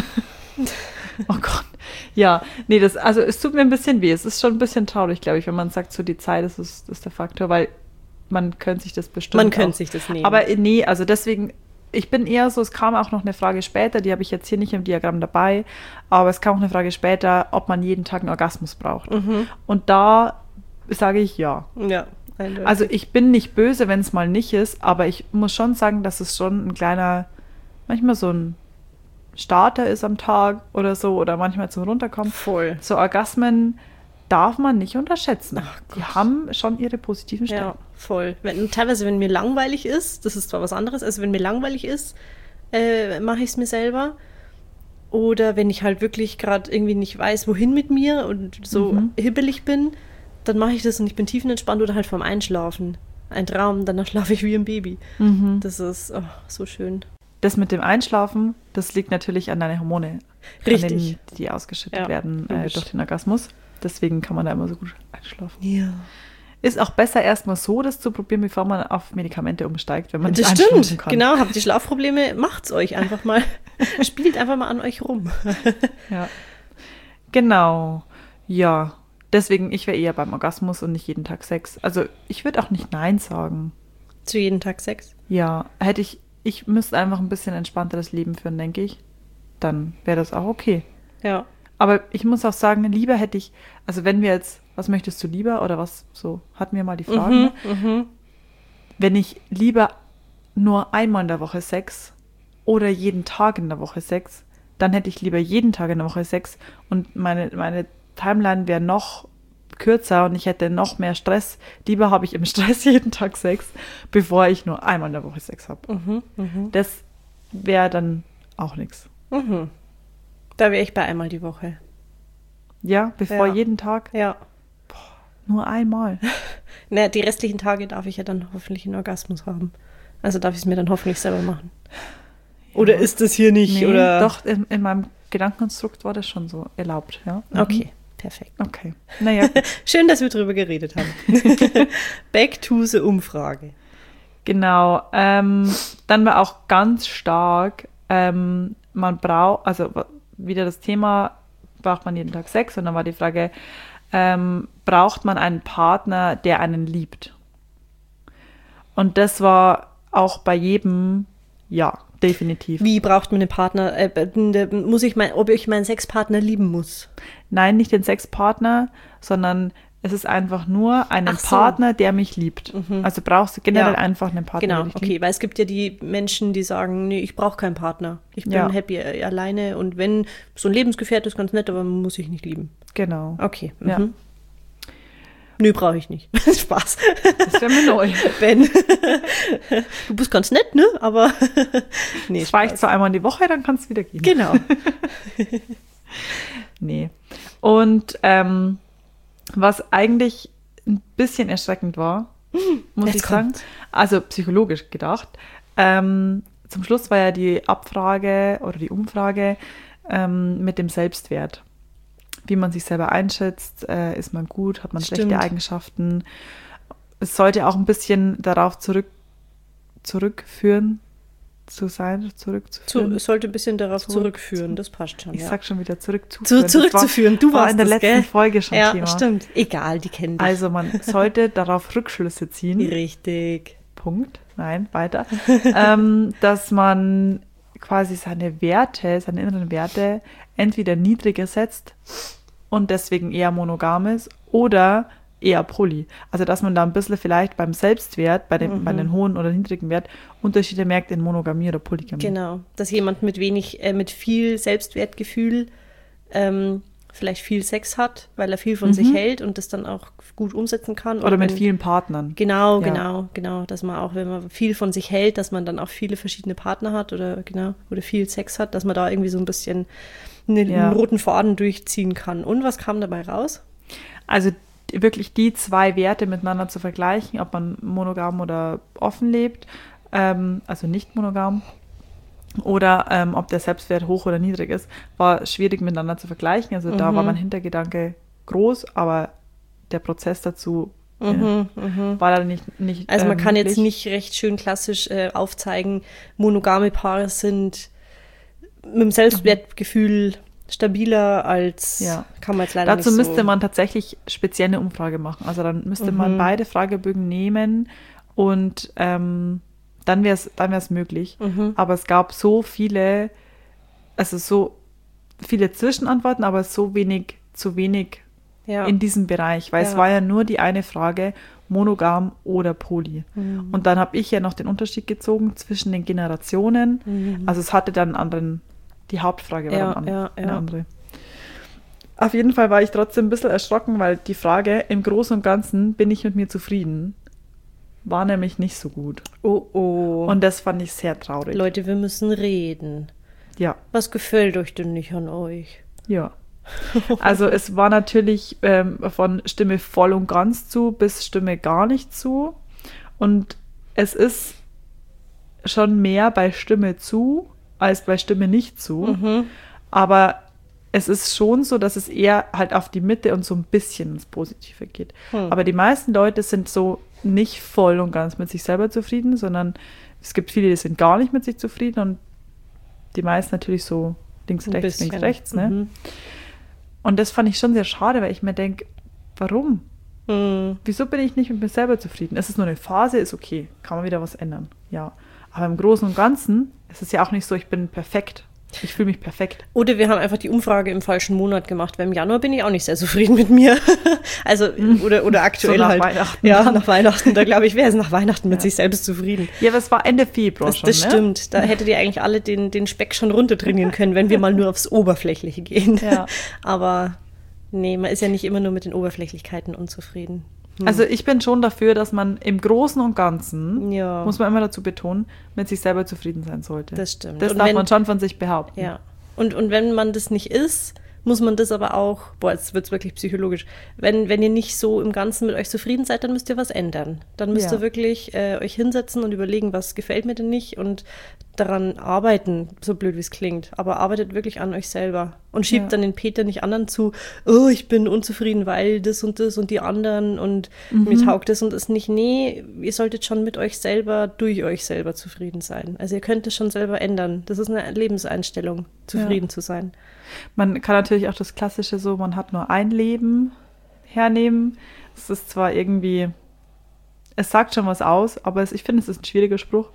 Oh Gott. Ja, nee, es tut mir ein bisschen weh. Es ist schon ein bisschen traurig, glaube ich, wenn man sagt, so die Zeit ist der Faktor, weil man könnte sich das bestimmt Man könnte sich das nehmen. Aber nee, also deswegen... Ich bin eher so, es kam auch noch eine Frage später, die habe ich jetzt hier nicht im Diagramm dabei, aber es kam auch eine Frage später, ob man jeden Tag einen Orgasmus braucht. Und da sage ich ja. Ja, eindeutig. Also ich bin nicht böse, wenn es mal nicht ist, aber ich muss schon sagen, dass es schon ein kleiner, manchmal so ein Starter ist am Tag oder so, oder manchmal zum Runterkommen. Voll. So Orgasmen darf man nicht unterschätzen. Die haben schon ihre positiven Stellen. Ja, voll. Teilweise, wenn mir langweilig ist, das ist zwar was anderes, also wenn mir langweilig ist, mache ich es mir selber. Oder wenn ich halt wirklich gerade irgendwie nicht weiß, wohin mit mir und so hibbelig bin, dann mache ich das und ich bin tiefenentspannt oder halt vorm Einschlafen. Ein Traum, danach schlafe ich wie ein Baby. Das ist so schön. Das mit dem Einschlafen, das liegt natürlich an deinen Hormone. Richtig. Die ausgeschüttet werden durch den Orgasmus. Deswegen kann man da immer so gut einschlafen. Ja. Ist auch besser, erstmal so das zu probieren, bevor man auf Medikamente umsteigt, wenn man nicht das einschlafen stimmt. kann. Genau, habt ihr Schlafprobleme, macht's euch einfach mal. Spielt einfach mal an euch rum. Ja. Genau. Ja, Deswegen, ich wäre eher beim Orgasmus und nicht jeden Tag Sex. Also ich würde auch nicht Nein sagen. Zu jeden Tag Sex? Ja, ich müsste einfach ein bisschen entspannteres Leben führen, denke ich. Dann wäre das auch okay. Ja. Aber ich muss auch sagen, lieber hätte ich, also wenn wir jetzt, was möchtest du lieber oder was, so hatten wir mal die Fragen, ne? Wenn ich lieber nur einmal in der Woche Sex oder jeden Tag in der Woche Sex, dann hätte ich lieber jeden Tag in der Woche Sex und meine Timeline wäre noch kürzer und ich hätte noch mehr Stress. Lieber habe ich im Stress jeden Tag Sex, bevor ich nur einmal in der Woche Sex habe. Das wäre dann auch nichts. Da wäre ich bei einmal die Woche. Ja, bevor Ja. jeden Tag? Ja. Nur einmal. Na, die restlichen Tage darf ich ja dann hoffentlich einen Orgasmus haben. Also darf ich es mir dann hoffentlich selber machen. Oder ist das hier nicht? Nee, oder? doch, in meinem Gedankenkonstrukt war das schon so erlaubt, ja. Okay, perfekt. Okay. Naja, gut. Schön, dass wir drüber geredet haben. Back to the Umfrage. Genau. Dann war auch ganz stark, man braucht, also wieder das Thema, braucht man jeden Tag Sex? Und dann war die Frage, braucht man einen Partner, der einen liebt? Und das war auch bei jedem, ja, definitiv. Wie braucht man einen Partner? Ob ich meinen Sexpartner lieben muss? Nein, nicht den Sexpartner, sondern es ist einfach nur einen Ach so. Partner, der mich liebt. Also brauchst du generell Ja. einfach einen Partner, Genau, der dich liebt. okay, weil es gibt ja die Menschen, die sagen, nee, ich brauche keinen Partner. Ich bin Ja. happy alleine und wenn so ein Lebensgefährte ist ganz nett, aber man muss sich nicht lieben. Genau. Okay. Ja. Nö, brauche ich nicht. Spaß. Das wäre mir neu. Ben, du bist ganz nett, ne? Aber nee, Das reicht zwar einmal in die Woche, dann kann es wieder gehen. Genau. Nee. Und was eigentlich ein bisschen erschreckend war, muss Jetzt ich sagen, kommt's. also psychologisch gedacht, zum Schluss war ja die Abfrage oder die Umfrage mit dem Selbstwert. Wie man sich selber einschätzt, ist man gut, hat man Stimmt. schlechte Eigenschaften. Es sollte auch ein bisschen darauf zurückführen. Es sollte ein bisschen darauf zurückführen, das passt schon. Ich ja. sag schon wieder zurückzuführen. Zurückzuführen, du war warst in der das, letzten gell? Folge schon Ja, Thema. stimmt. Egal, die kennen dich. Also man sollte darauf Rückschlüsse ziehen. Richtig. Punkt. Nein, weiter. Dass man quasi seine inneren Werte entweder niedriger setzt und deswegen eher monogam ist oder eher poly. Also dass man da ein bisschen vielleicht beim Selbstwert, bei den hohen oder niedrigen Wert, Unterschiede merkt in Monogamie oder Polygamie. Genau, dass jemand mit viel Selbstwertgefühl vielleicht viel Sex hat, weil er viel von sich hält und das dann auch gut umsetzen kann. Oder mit vielen Partnern. Genau, Ja. genau, dass man auch, wenn man viel von sich hält, dass man dann auch viele verschiedene Partner hat oder viel Sex hat, dass man da irgendwie so ein bisschen einen roten Faden durchziehen kann. Und was kam dabei raus? Also wirklich die zwei Werte miteinander zu vergleichen, ob man monogam oder offen lebt, also nicht monogam, oder ob der Selbstwert hoch oder niedrig ist, war schwierig miteinander zu vergleichen. Also da war mein Hintergedanke groß, aber der Prozess dazu war leider nicht Also man kann jetzt möglich. nicht recht schön klassisch aufzeigen, monogame Paare sind mit dem Selbstwertgefühl stabiler als, kann man jetzt leider Dazu nicht so. müsste man tatsächlich speziell eine Umfrage machen. Also dann müsste man beide Fragebögen nehmen und dann wäre es möglich. Aber es gab so viele Zwischenantworten, aber zu wenig in diesem Bereich, weil es war ja nur die eine Frage, monogam oder poly. Und dann habe ich ja noch den Unterschied gezogen zwischen den Generationen. Also es hatte dann die Hauptfrage war dann eine andere. Auf jeden Fall war ich trotzdem ein bisschen erschrocken, weil die Frage, im Großen und Ganzen bin ich mit mir zufrieden, war nämlich nicht so gut. Oh. Und das fand ich sehr traurig. Leute, wir müssen reden. Ja. Was gefällt euch denn nicht an euch? Ja. Also es war natürlich von Stimme voll und ganz zu bis Stimme gar nicht zu. Und es ist schon mehr bei Stimme zu als bei Stimme nicht zu. Aber es ist schon so, dass es eher halt auf die Mitte und so ein bisschen ins Positive geht. Aber die meisten Leute sind so nicht voll und ganz mit sich selber zufrieden, sondern es gibt viele, die sind gar nicht mit sich zufrieden und die meisten natürlich so links, rechts, ne? Und das fand ich schon sehr schade, weil ich mir denke, Warum? Wieso bin ich nicht mit mir selber zufrieden? Es ist nur eine Phase, ist okay. Kann man wieder was ändern. Ja. Aber im Großen und Ganzen ist es ja auch nicht so, ich bin perfekt. Ich fühle mich perfekt. Oder wir haben einfach die Umfrage im falschen Monat gemacht, weil im Januar bin ich auch nicht sehr zufrieden mit mir. Also, oder aktuell so nach halt. Weihnachten. Ja, nach Weihnachten. Da glaube ich, wäre es nach Weihnachten mit sich selbst zufrieden. Ja, aber es war Ende Februar schon, Das stimmt. Da hättet ihr eigentlich alle den Speck schon runtertrainieren können, wenn wir mal nur aufs Oberflächliche gehen. Ja. Aber nee, man ist ja nicht immer nur mit den Oberflächlichkeiten unzufrieden. Also ich bin schon dafür, dass man im Großen und Ganzen, Ja. muss man immer dazu betonen, mit sich selber zufrieden sein sollte. Das stimmt. Das Und darf wenn- man schon von sich behaupten. Ja. Und wenn man das nicht ist, muss man das aber auch, jetzt wird es wirklich psychologisch, wenn ihr nicht so im Ganzen mit euch zufrieden seid, dann müsst ihr was ändern. Dann müsst Ja. ihr wirklich euch hinsetzen und überlegen, was gefällt mir denn nicht und daran arbeiten, so blöd wie es klingt. Aber arbeitet wirklich an euch selber und schiebt Ja. dann den Peter nicht anderen zu, oh, ich bin unzufrieden, weil das und die anderen und mir taugt das und das nicht. Nee, ihr solltet schon mit euch selber, durch euch selber zufrieden sein. Also ihr könnt es schon selber ändern. Das ist eine Lebenseinstellung, zufrieden zu sein. Man kann natürlich auch das Klassische so, man hat nur ein Leben hernehmen. Es ist zwar irgendwie, es sagt schon was aus, aber ich finde, es ist ein schwieriger Spruch.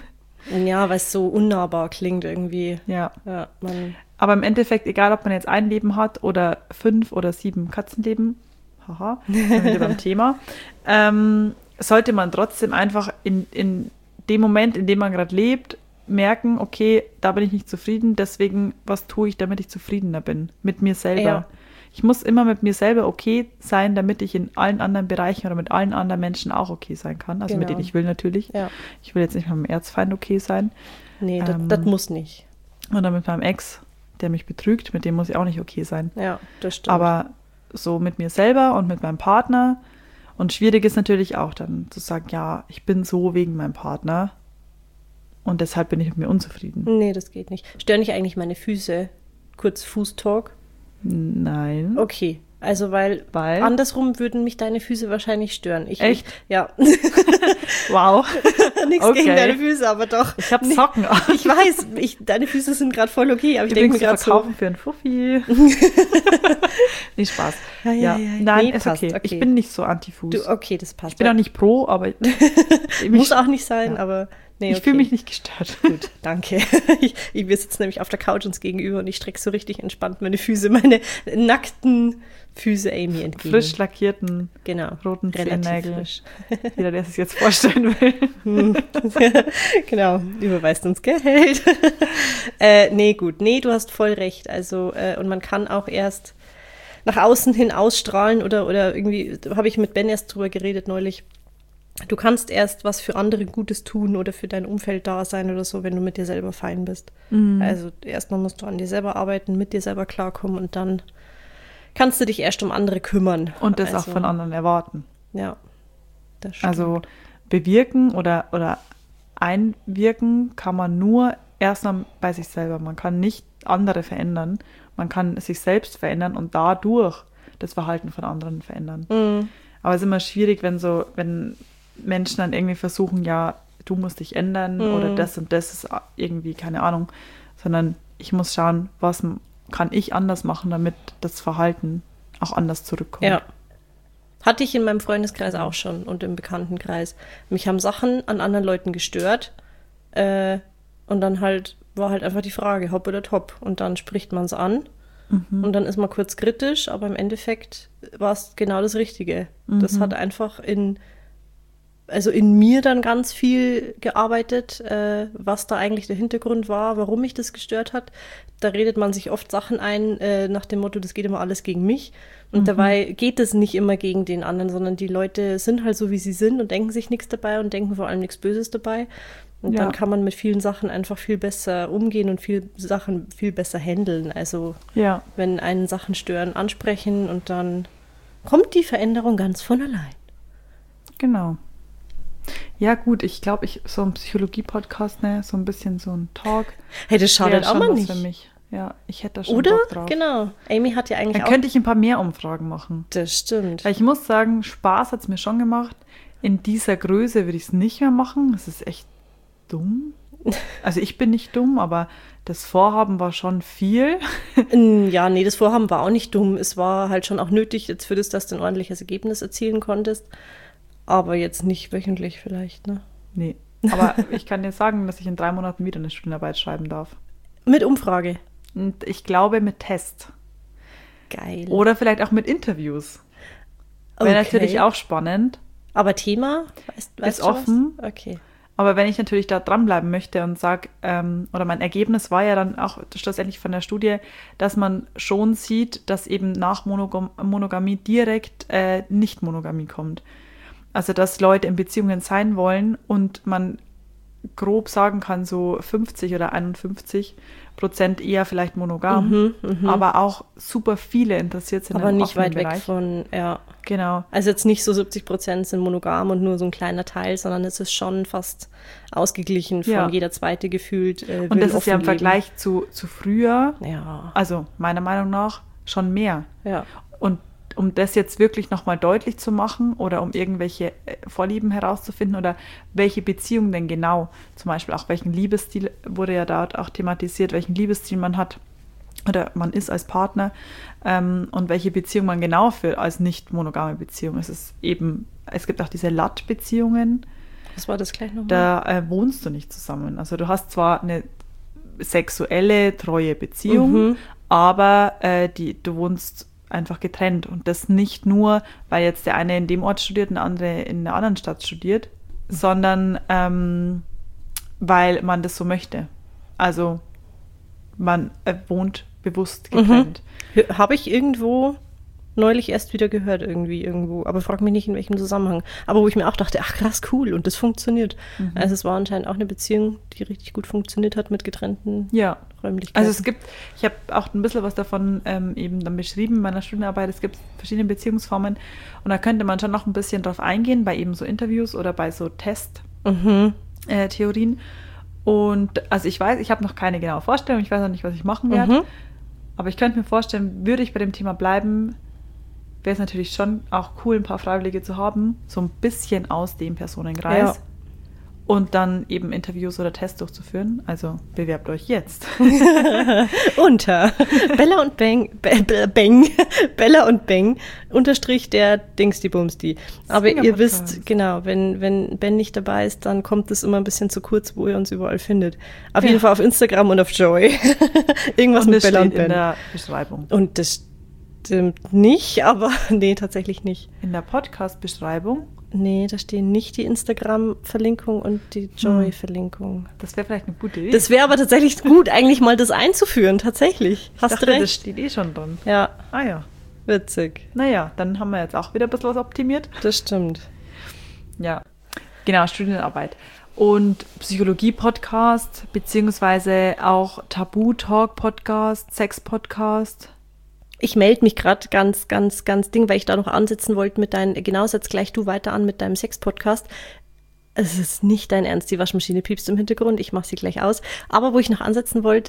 Ja, weil es so unnahbar klingt irgendwie. Ja. Ja, Aber im Endeffekt, egal ob man jetzt ein Leben hat oder 5 oder 7 Katzenleben, haha, sind wir wieder beim Thema, sollte man trotzdem einfach in dem Moment, in dem man gerade lebt, merken, okay, da bin ich nicht zufrieden, deswegen, was tue ich, damit ich zufriedener bin? Mit mir selber. Ja. Ich muss immer mit mir selber okay sein, damit ich in allen anderen Bereichen oder mit allen anderen Menschen auch okay sein kann. Also mit Genau. denen ich will natürlich. ja. Ich will jetzt nicht mit meinem Erzfeind okay sein. Nee, das muss nicht. Oder mit meinem Ex, der mich betrügt, mit dem muss ich auch nicht okay sein. Ja, das stimmt. Aber so mit mir selber und mit meinem Partner. Und schwierig ist natürlich auch dann zu sagen, ja, ich bin so wegen meinem Partner und deshalb bin ich mit mir unzufrieden. Nee, das geht nicht. Stören dich eigentlich meine Füße? Kurz Fußtalk. Nein. Okay. Also, weil andersrum würden mich deine Füße wahrscheinlich stören. Echt? Ja. Wow. Nichts Okay. gegen deine Füße, aber doch. Ich habe Socken an. Ich weiß, deine Füße sind gerade voll okay, aber ich denke Übrigens mir zu gerade so. verkaufen für einen Fuffi. Nicht Spaß. Ja. Nein, Nee, ist passt, okay. okay. Ich bin nicht so anti-Fuß. Okay, das passt. Ich bin auch nicht pro, aber Muss auch nicht sein, Ja. aber nee, ich fühle mich nicht gestört. Gut, danke. Wir sitzen nämlich auf der Couch uns gegenüber und ich strecke so richtig entspannt meine Füße, meine nackten Füße Amy entgegen. Frisch lackierten, Genau. roten Relativ Zehennägel. frisch. Jeder, der es jetzt vorstellen will. Genau, überweist uns Geld. Nee, gut. Nee, du hast voll recht. Also, und man kann auch erst nach außen hin ausstrahlen oder irgendwie, da habe ich mit Ben erst drüber geredet neulich. Du kannst erst was für andere Gutes tun oder für dein Umfeld da sein oder so, wenn du mit dir selber fein bist. Also erstmal musst du an dir selber arbeiten, mit dir selber klarkommen und dann kannst du dich erst um andere kümmern. Und das Also, auch von anderen erwarten. Ja, das stimmt. Also bewirken oder einwirken kann man nur erstmal bei sich selber. Man kann nicht andere verändern. Man kann sich selbst verändern und dadurch das Verhalten von anderen verändern. Aber es ist immer schwierig, wenn Menschen dann irgendwie versuchen, ja, du musst dich ändern oder das und das ist irgendwie, keine Ahnung, sondern ich muss schauen, was kann ich anders machen, damit das Verhalten auch anders zurückkommt. Ja. Hatte ich in meinem Freundeskreis auch schon und im Bekanntenkreis. Mich haben Sachen an anderen Leuten gestört und dann war halt einfach die Frage, hopp oder top. Und dann spricht man es an und dann ist man kurz kritisch, aber im Endeffekt war es genau das Richtige. Das hat einfach in mir dann ganz viel gearbeitet, was da eigentlich der Hintergrund war, warum mich das gestört hat. Da redet man sich oft Sachen ein, nach dem Motto, das geht immer alles gegen mich. Und dabei geht es nicht immer gegen den anderen, sondern die Leute sind halt so, wie sie sind und denken sich nichts dabei und denken vor allem nichts Böses dabei. Und Ja. dann kann man mit vielen Sachen einfach viel besser umgehen und viel Sachen viel besser handeln. Also Ja. wenn einen Sachen stören, ansprechen und dann kommt die Veränderung ganz von allein. Genau. Ja, gut, ich glaube, so ein Psychologie-Podcast, ne, so ein bisschen so ein Talk. Hey, das schadet wäre auch schon mal was nicht. für mich. Ja, ich hätte da schon Oder? Bock drauf. Genau. Amy hat ja eigentlich Dann auch... könnte ich ein paar mehr Umfragen machen. Das stimmt. Weil ich muss sagen, Spaß hat es mir schon gemacht. In dieser Größe würde ich es nicht mehr machen. Es ist echt dumm. Also ich bin nicht dumm, aber das Vorhaben war schon viel. Ja, nee, das Vorhaben war auch nicht dumm. Es war halt schon auch nötig jetzt für das, dass du ein ordentliches Ergebnis erzielen konntest. Aber jetzt nicht wöchentlich vielleicht, ne? Nee, aber ich kann dir sagen, dass ich in 3 Monaten wieder eine Studienarbeit schreiben darf. Mit Umfrage. Und ich glaube mit Test. Geil. Oder vielleicht auch mit Interviews. Wäre natürlich auch spannend. Aber Thema? Ist offen. Was? Okay. Aber wenn ich natürlich da dranbleiben möchte und sage, oder mein Ergebnis war ja dann auch schlussendlich von der Studie, dass man schon sieht, dass eben nach Monogamie direkt Nicht-Monogamie kommt. Also dass Leute in Beziehungen sein wollen und man grob sagen kann, so 50 oder 51% eher vielleicht monogam, aber auch super viele interessiert sind aber im nicht weit Bereich. Weg von, ja. Genau. Also jetzt nicht so 70% sind monogam und nur so ein kleiner Teil, sondern es ist schon fast ausgeglichen von jeder zweite gefühlt. Und das ist ja im Vergleich zu früher, ja. also meiner Meinung nach, schon mehr. Ja. Und um das jetzt wirklich nochmal deutlich zu machen oder um irgendwelche Vorlieben herauszufinden oder welche Beziehung denn genau, zum Beispiel auch welchen Liebesstil, wurde ja dort auch thematisiert, welchen Liebesstil man hat oder man ist als Partner und welche Beziehung man genau führt als nicht monogame Beziehung. Es gibt auch diese LAT-Beziehungen. Was war das gleich nochmal? Da wohnst du nicht zusammen. Also du hast zwar eine sexuelle, treue Beziehung, aber du wohnst einfach getrennt. Und das nicht nur, weil jetzt der eine in dem Ort studiert und der andere in einer anderen Stadt studiert, sondern weil man das so möchte. Also man wohnt bewusst getrennt. Habe ich irgendwo neulich erst wieder gehört, irgendwo. Aber frag mich nicht, in welchem Zusammenhang. Aber wo ich mir auch dachte, ach krass, cool, und das funktioniert. Also es war anscheinend auch eine Beziehung, die richtig gut funktioniert hat mit getrennten Räumlichkeiten. Also ich habe auch ein bisschen was davon eben dann beschrieben in meiner Studienarbeit. Es gibt verschiedene Beziehungsformen und da könnte man schon noch ein bisschen drauf eingehen, bei eben so Interviews oder bei so Test-Theorien. Und also ich habe noch keine genaue Vorstellung, ich weiß noch nicht, was ich machen werde. Aber ich könnte mir vorstellen, würde ich bei dem Thema bleiben, wäre es natürlich schon auch cool, ein paar Freiwillige zu haben, so ein bisschen aus dem Personenkreis. Ja. Und dann eben Interviews oder Tests durchzuführen. Also bewerbt euch jetzt. Unter Bella und Beng, unterstrich der Dingsdi-Bumsdi. Aber ihr wisst, genau, wenn Ben nicht dabei ist, dann kommt es immer ein bisschen zu kurz, wo ihr uns überall findet. Auf jeden Fall auf Instagram und auf Joy. Irgendwas mit Bella und Ben. In der Beschreibung. Und das stimmt nicht, aber nee, tatsächlich nicht. In der Podcast-Beschreibung? Nee, da stehen nicht die Instagram-Verlinkung und die Joy-Verlinkung. Das wäre vielleicht eine gute Idee. Das wäre aber tatsächlich gut, eigentlich mal das einzuführen, tatsächlich. Hast du recht? Das steht eh schon drin. Ja. Ah ja. Witzig. Naja, dann haben wir jetzt auch wieder ein bisschen was optimiert. Das stimmt. Ja, genau, Studienarbeit. Und Psychologie-Podcast, beziehungsweise auch Tabu-Talk-Podcast, Sex-Podcast. Ich melde mich gerade ganz weil ich da noch ansetzen wollte mit genau, setz gleich du weiter an mit deinem Sex-Podcast. Es ist nicht dein Ernst, die Waschmaschine piepst im Hintergrund, ich mache sie gleich aus. Aber wo ich noch ansetzen wollte,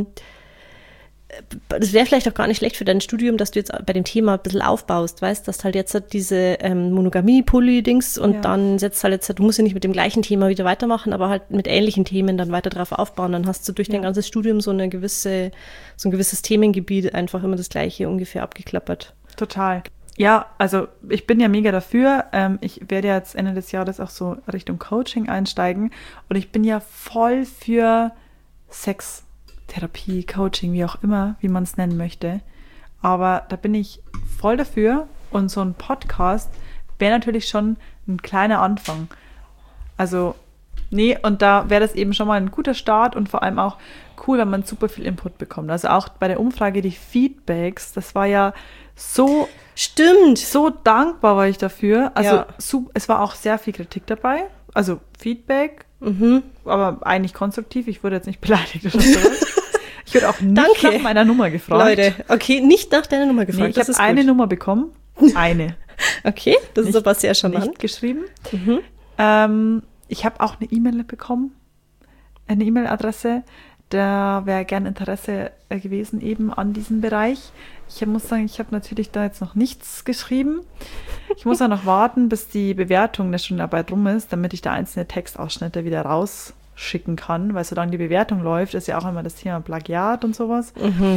das wäre vielleicht auch gar nicht schlecht für dein Studium, dass du jetzt bei dem Thema ein bisschen aufbaust, weißt, dass halt jetzt diese Monogamie-Poly-Dings und dann setzt halt jetzt, du musst ja nicht mit dem gleichen Thema wieder weitermachen, aber halt mit ähnlichen Themen dann weiter drauf aufbauen. Dann hast du durch dein ganzes Studium so ein gewisses Themengebiet einfach immer das Gleiche ungefähr abgeklappert. Total. Ja, also ich bin ja mega dafür. Ich werde jetzt Ende des Jahres auch so Richtung Coaching einsteigen und ich bin ja voll für Sextherapie, Coaching, wie auch immer, wie man es nennen möchte. Aber da bin ich voll dafür und so ein Podcast wäre natürlich schon ein kleiner Anfang. Also, und da wäre das eben schon mal ein guter Start und vor allem auch cool, wenn man super viel Input bekommt. Also auch bei der Umfrage, die Feedbacks, das war ja so... Stimmt. So dankbar war ich dafür. Also es war auch sehr viel Kritik dabei. Also Feedback, aber eigentlich konstruktiv. Ich wurde jetzt nicht beleidigt oder so. Ich wurde auch nicht nach meiner Nummer gefragt. Leute, okay, nicht nach deiner Nummer gefragt. Nee, ich habe eine Nummer bekommen. Eine. Okay, das ist aber sehr charmant. Nicht geschrieben. Ich habe auch eine E-Mail bekommen. Eine E-Mail-Adresse. Da wäre gern Interesse gewesen eben an diesem Bereich. Ich muss sagen, ich habe natürlich da jetzt noch nichts geschrieben. Ich muss ja noch warten, bis die Bewertung der Studienarbeit rum ist, damit ich da einzelne Textausschnitte wieder schicken kann, weil solange die Bewertung läuft, ist ja auch immer das Thema Plagiat und sowas.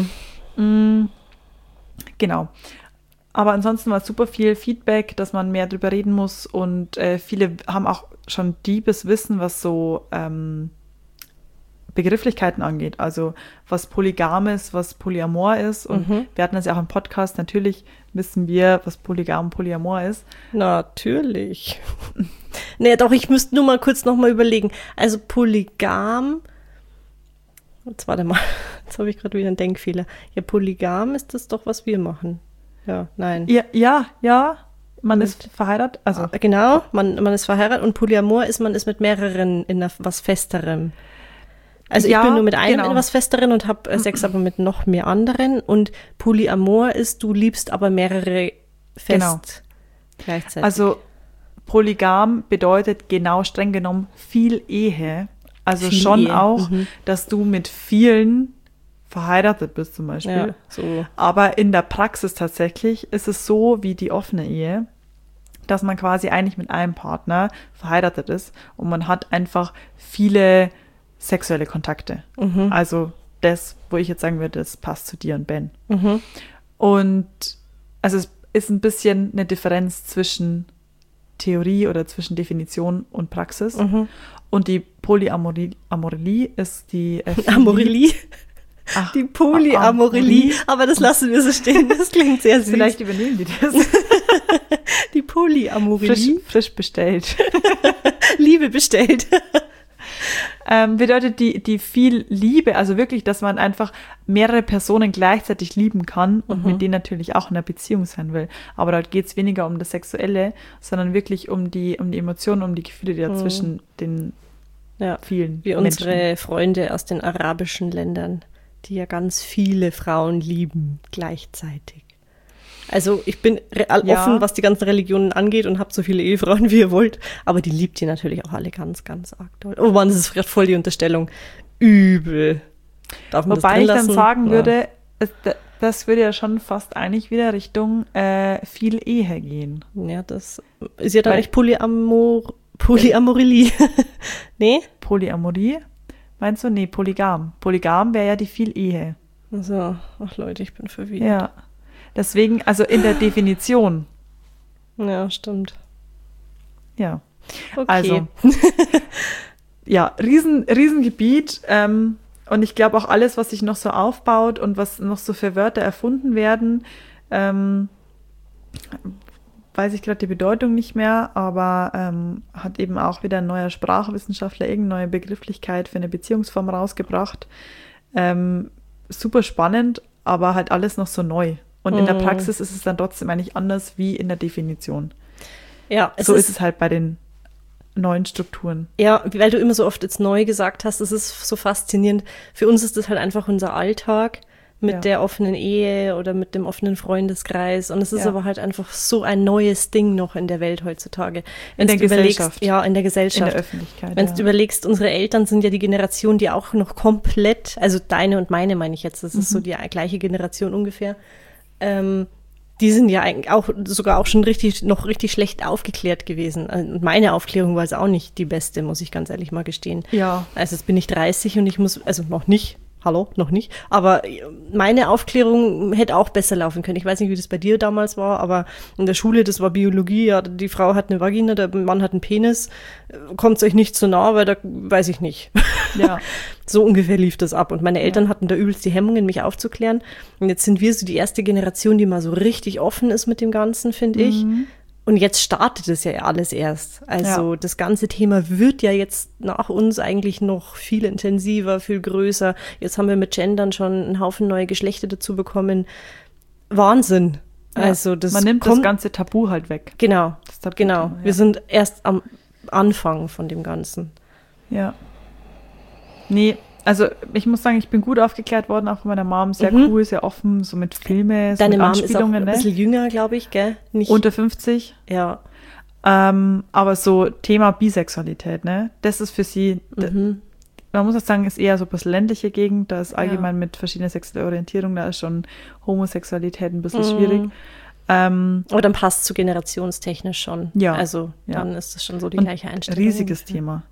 Genau. Aber ansonsten war super viel Feedback, dass man mehr drüber reden muss und viele haben auch schon deepes Wissen, was so Begrifflichkeiten angeht. Also was Polygam ist, was Polyamor ist. Und wir hatten das ja auch im Podcast. Natürlich wissen wir, was Polygam und Polyamor ist. Natürlich. Nee, doch, ich müsste nur mal kurz noch mal überlegen. Also Polygam, jetzt warte mal, jetzt habe ich gerade wieder einen Denkfehler. Ja, Polygam ist das doch, was wir machen. Ja, nein. Ja, man ist verheiratet. Also genau, man ist verheiratet und Polyamor ist, man ist mit mehreren in was Festerem. Also ich bin nur mit einem in was Festeren und habe Sex aber mit noch mehr anderen. Und Polyamor ist, du liebst aber mehrere fest gleichzeitig. Also Polygam bedeutet genau streng genommen viel Ehe. Also viel schon Ehe. Auch, dass du mit vielen verheiratet bist zum Beispiel. Ja, so. Aber in der Praxis tatsächlich ist es so wie die offene Ehe, dass man quasi eigentlich mit einem Partner verheiratet ist und man hat einfach viele sexuelle Kontakte. Also das, wo ich jetzt sagen würde, das passt zu dir und Ben. Und also es ist ein bisschen eine Differenz zwischen Theorie oder zwischen Definition und Praxis. Und die Polyamorelie ist die Amorelie? Die Polyamorelie, aber das lassen wir so stehen, das klingt sehr süß. Vielleicht übernehmen die das. Die Polyamorelie. Frisch bestellt. Liebe bestellt. Bedeutet die viel Liebe, also wirklich, dass man einfach mehrere Personen gleichzeitig lieben kann und mit denen natürlich auch in einer Beziehung sein will. Aber dort geht es weniger um das Sexuelle, sondern wirklich um die Emotionen, um die Gefühle, die da zwischen den vielen wie Menschen. Unsere Freunde aus den arabischen Ländern, die ja ganz viele Frauen lieben gleichzeitig. Also ich bin offen, was die ganzen Religionen angeht und habe so viele Ehefrauen, wie ihr wollt. Aber die liebt ihr natürlich auch alle ganz, ganz arg doll. Oh Mann, das ist gerade voll die Unterstellung. Übel. Darf man Wobei das ich drin lassen? Dann sagen würde, das würde ja schon fast eigentlich wieder Richtung viel Ehe gehen. Ja, das ist ja dann echt Polyamorelie. Nee? Polyamorie? Meinst du? Nee, Polygam. Polygam wäre ja die viel Ehe. Also, ach Leute, ich bin verwirrt. Ja. Deswegen, also in der Definition. Ja, stimmt. Ja. Okay. Also, ja, Riesengebiet. Und ich glaube auch alles, was sich noch so aufbaut und was noch so für Wörter erfunden werden, weiß ich gerade die Bedeutung nicht mehr, aber hat eben auch wieder ein neuer Sprachwissenschaftler irgendeine neue Begrifflichkeit für eine Beziehungsform rausgebracht. Super spannend, aber halt alles noch so neu. Und in der Praxis ist es dann trotzdem eigentlich anders wie in der Definition. Ja, so ist es halt bei den neuen Strukturen. Ja, weil du immer so oft jetzt neu gesagt hast, das ist so faszinierend. Für uns ist das halt einfach unser Alltag mit der offenen Ehe oder mit dem offenen Freundeskreis. Und es ist aber halt einfach so ein neues Ding noch in der Welt heutzutage. In der Gesellschaft. Ja, in der Gesellschaft. In der Öffentlichkeit. Wenn du überlegst, unsere Eltern sind ja die Generation, die auch noch komplett, also deine und meine meine ich jetzt, das ist so die gleiche Generation ungefähr, die sind ja eigentlich auch sogar auch schon noch richtig schlecht aufgeklärt gewesen. Und meine Aufklärung war es auch nicht die beste, muss ich ganz ehrlich mal gestehen. Ja. Also jetzt bin ich 30 und ich muss, also noch nicht, noch nicht, aber meine Aufklärung hätte auch besser laufen können. Ich weiß nicht, wie das bei dir damals war, aber in der Schule, das war Biologie, ja, die Frau hat eine Vagina, der Mann hat einen Penis, kommt es euch nicht so nah, weil da weiß ich nicht. Ja. So ungefähr lief das ab. Und meine Eltern hatten da übelst die Hemmungen, mich aufzuklären. Und jetzt sind wir so die erste Generation, die mal so richtig offen ist mit dem Ganzen, finde ich. Und jetzt startet es ja alles erst. Also das ganze Thema wird ja jetzt nach uns eigentlich noch viel intensiver, viel größer. Jetzt haben wir mit Gendern schon einen Haufen neue Geschlechter dazu bekommen. Wahnsinn. Ja, also man nimmt das ganze Tabu halt weg. Genau, genau. Ja. Wir sind erst am Anfang von dem Ganzen. Ja. Nee, also ich muss sagen, ich bin gut aufgeklärt worden, auch von meiner Mom. Sehr cool, sehr offen, so mit Filmen, so Deine mit Mom ist auch ein ne? bisschen jünger, glaube ich, gell? Nicht unter 50. Ja. Aber so Thema Bisexualität, ne? Das ist für sie, man muss auch sagen, ist eher so ein bisschen ländliche Gegend. Da ist allgemein mit verschiedener sexueller Orientierung, da ist schon Homosexualität ein bisschen schwierig. Aber dann passt es zu generationstechnisch schon. Ja. Also dann ist es schon so die gleiche Einstellung. Riesiges Thema.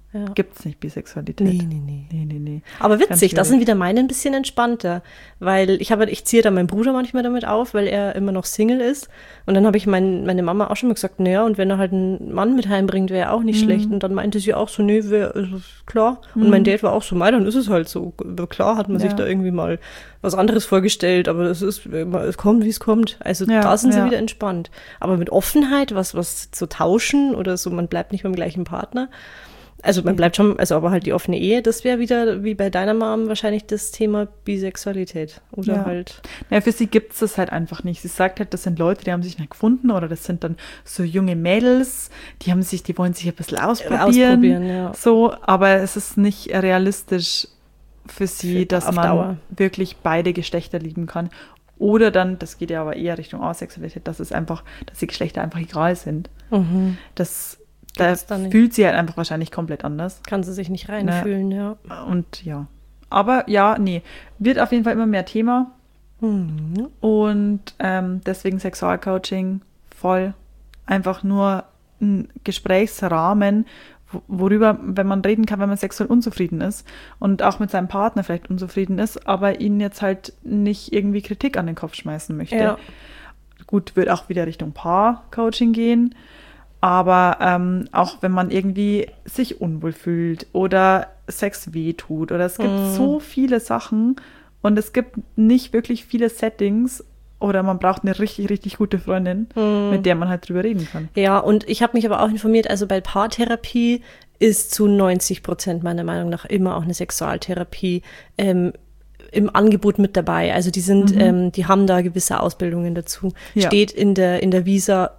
Ja. Gibt's nicht Bisexualität. Nee. Aber Ganz witzig, da schwierig. sind wieder meine ein bisschen entspannter, weil ich ziehe da meinen Bruder manchmal damit auf, weil er immer noch Single ist. Und dann habe ich meine Mama auch schon mal gesagt, naja, und wenn er halt einen Mann mit heimbringt, wäre auch nicht schlecht. Und dann meinte sie auch so, nee, also, klar. Und mein Dad war auch so, mei, dann ist es halt so. Klar hat man sich da irgendwie mal was anderes vorgestellt, aber es kommt, wie es kommt. Also da sind sie wieder entspannt. Aber mit Offenheit, was zu tauschen oder so, man bleibt nicht beim gleichen Partner. Also man bleibt schon, also aber halt die offene Ehe, das wäre wieder, wie bei deiner Mom, wahrscheinlich das Thema Bisexualität. Oder halt. Ja, für sie gibt es das halt einfach nicht. Sie sagt halt, das sind Leute, die haben sich nicht gefunden oder das sind dann so junge Mädels, die wollen sich ein bisschen ausprobieren. Ja. So, aber es ist nicht realistisch für sie, dass auf man Dauer wirklich beide Geschlechter lieben kann. Oder dann, das geht ja aber eher Richtung Asexualität, dass die Geschlechter einfach egal sind. Da fühlt sie halt einfach wahrscheinlich komplett anders. Kann sie sich nicht reinfühlen, ja. Und ja. Aber ja, nee. Wird auf jeden Fall immer mehr Thema. Und deswegen Sexualcoaching voll. Einfach nur ein Gesprächsrahmen, worüber, wenn man reden kann, wenn man sexuell unzufrieden ist und auch mit seinem Partner vielleicht unzufrieden ist, aber ihn jetzt halt nicht irgendwie Kritik an den Kopf schmeißen möchte. Ja. Gut, wird auch wieder Richtung Paar-Coaching gehen. Aber auch wenn man irgendwie sich unwohl fühlt oder Sex wehtut oder es gibt so viele Sachen und es gibt nicht wirklich viele Settings oder man braucht eine richtig, richtig gute Freundin, mit der man halt drüber reden kann. Ja, und ich habe mich aber auch informiert, also bei Paartherapie ist zu 90% meiner Meinung nach immer auch eine Sexualtherapie im Angebot mit dabei. Also die sind, die haben da gewisse Ausbildungen dazu. Ja. Steht in der Vita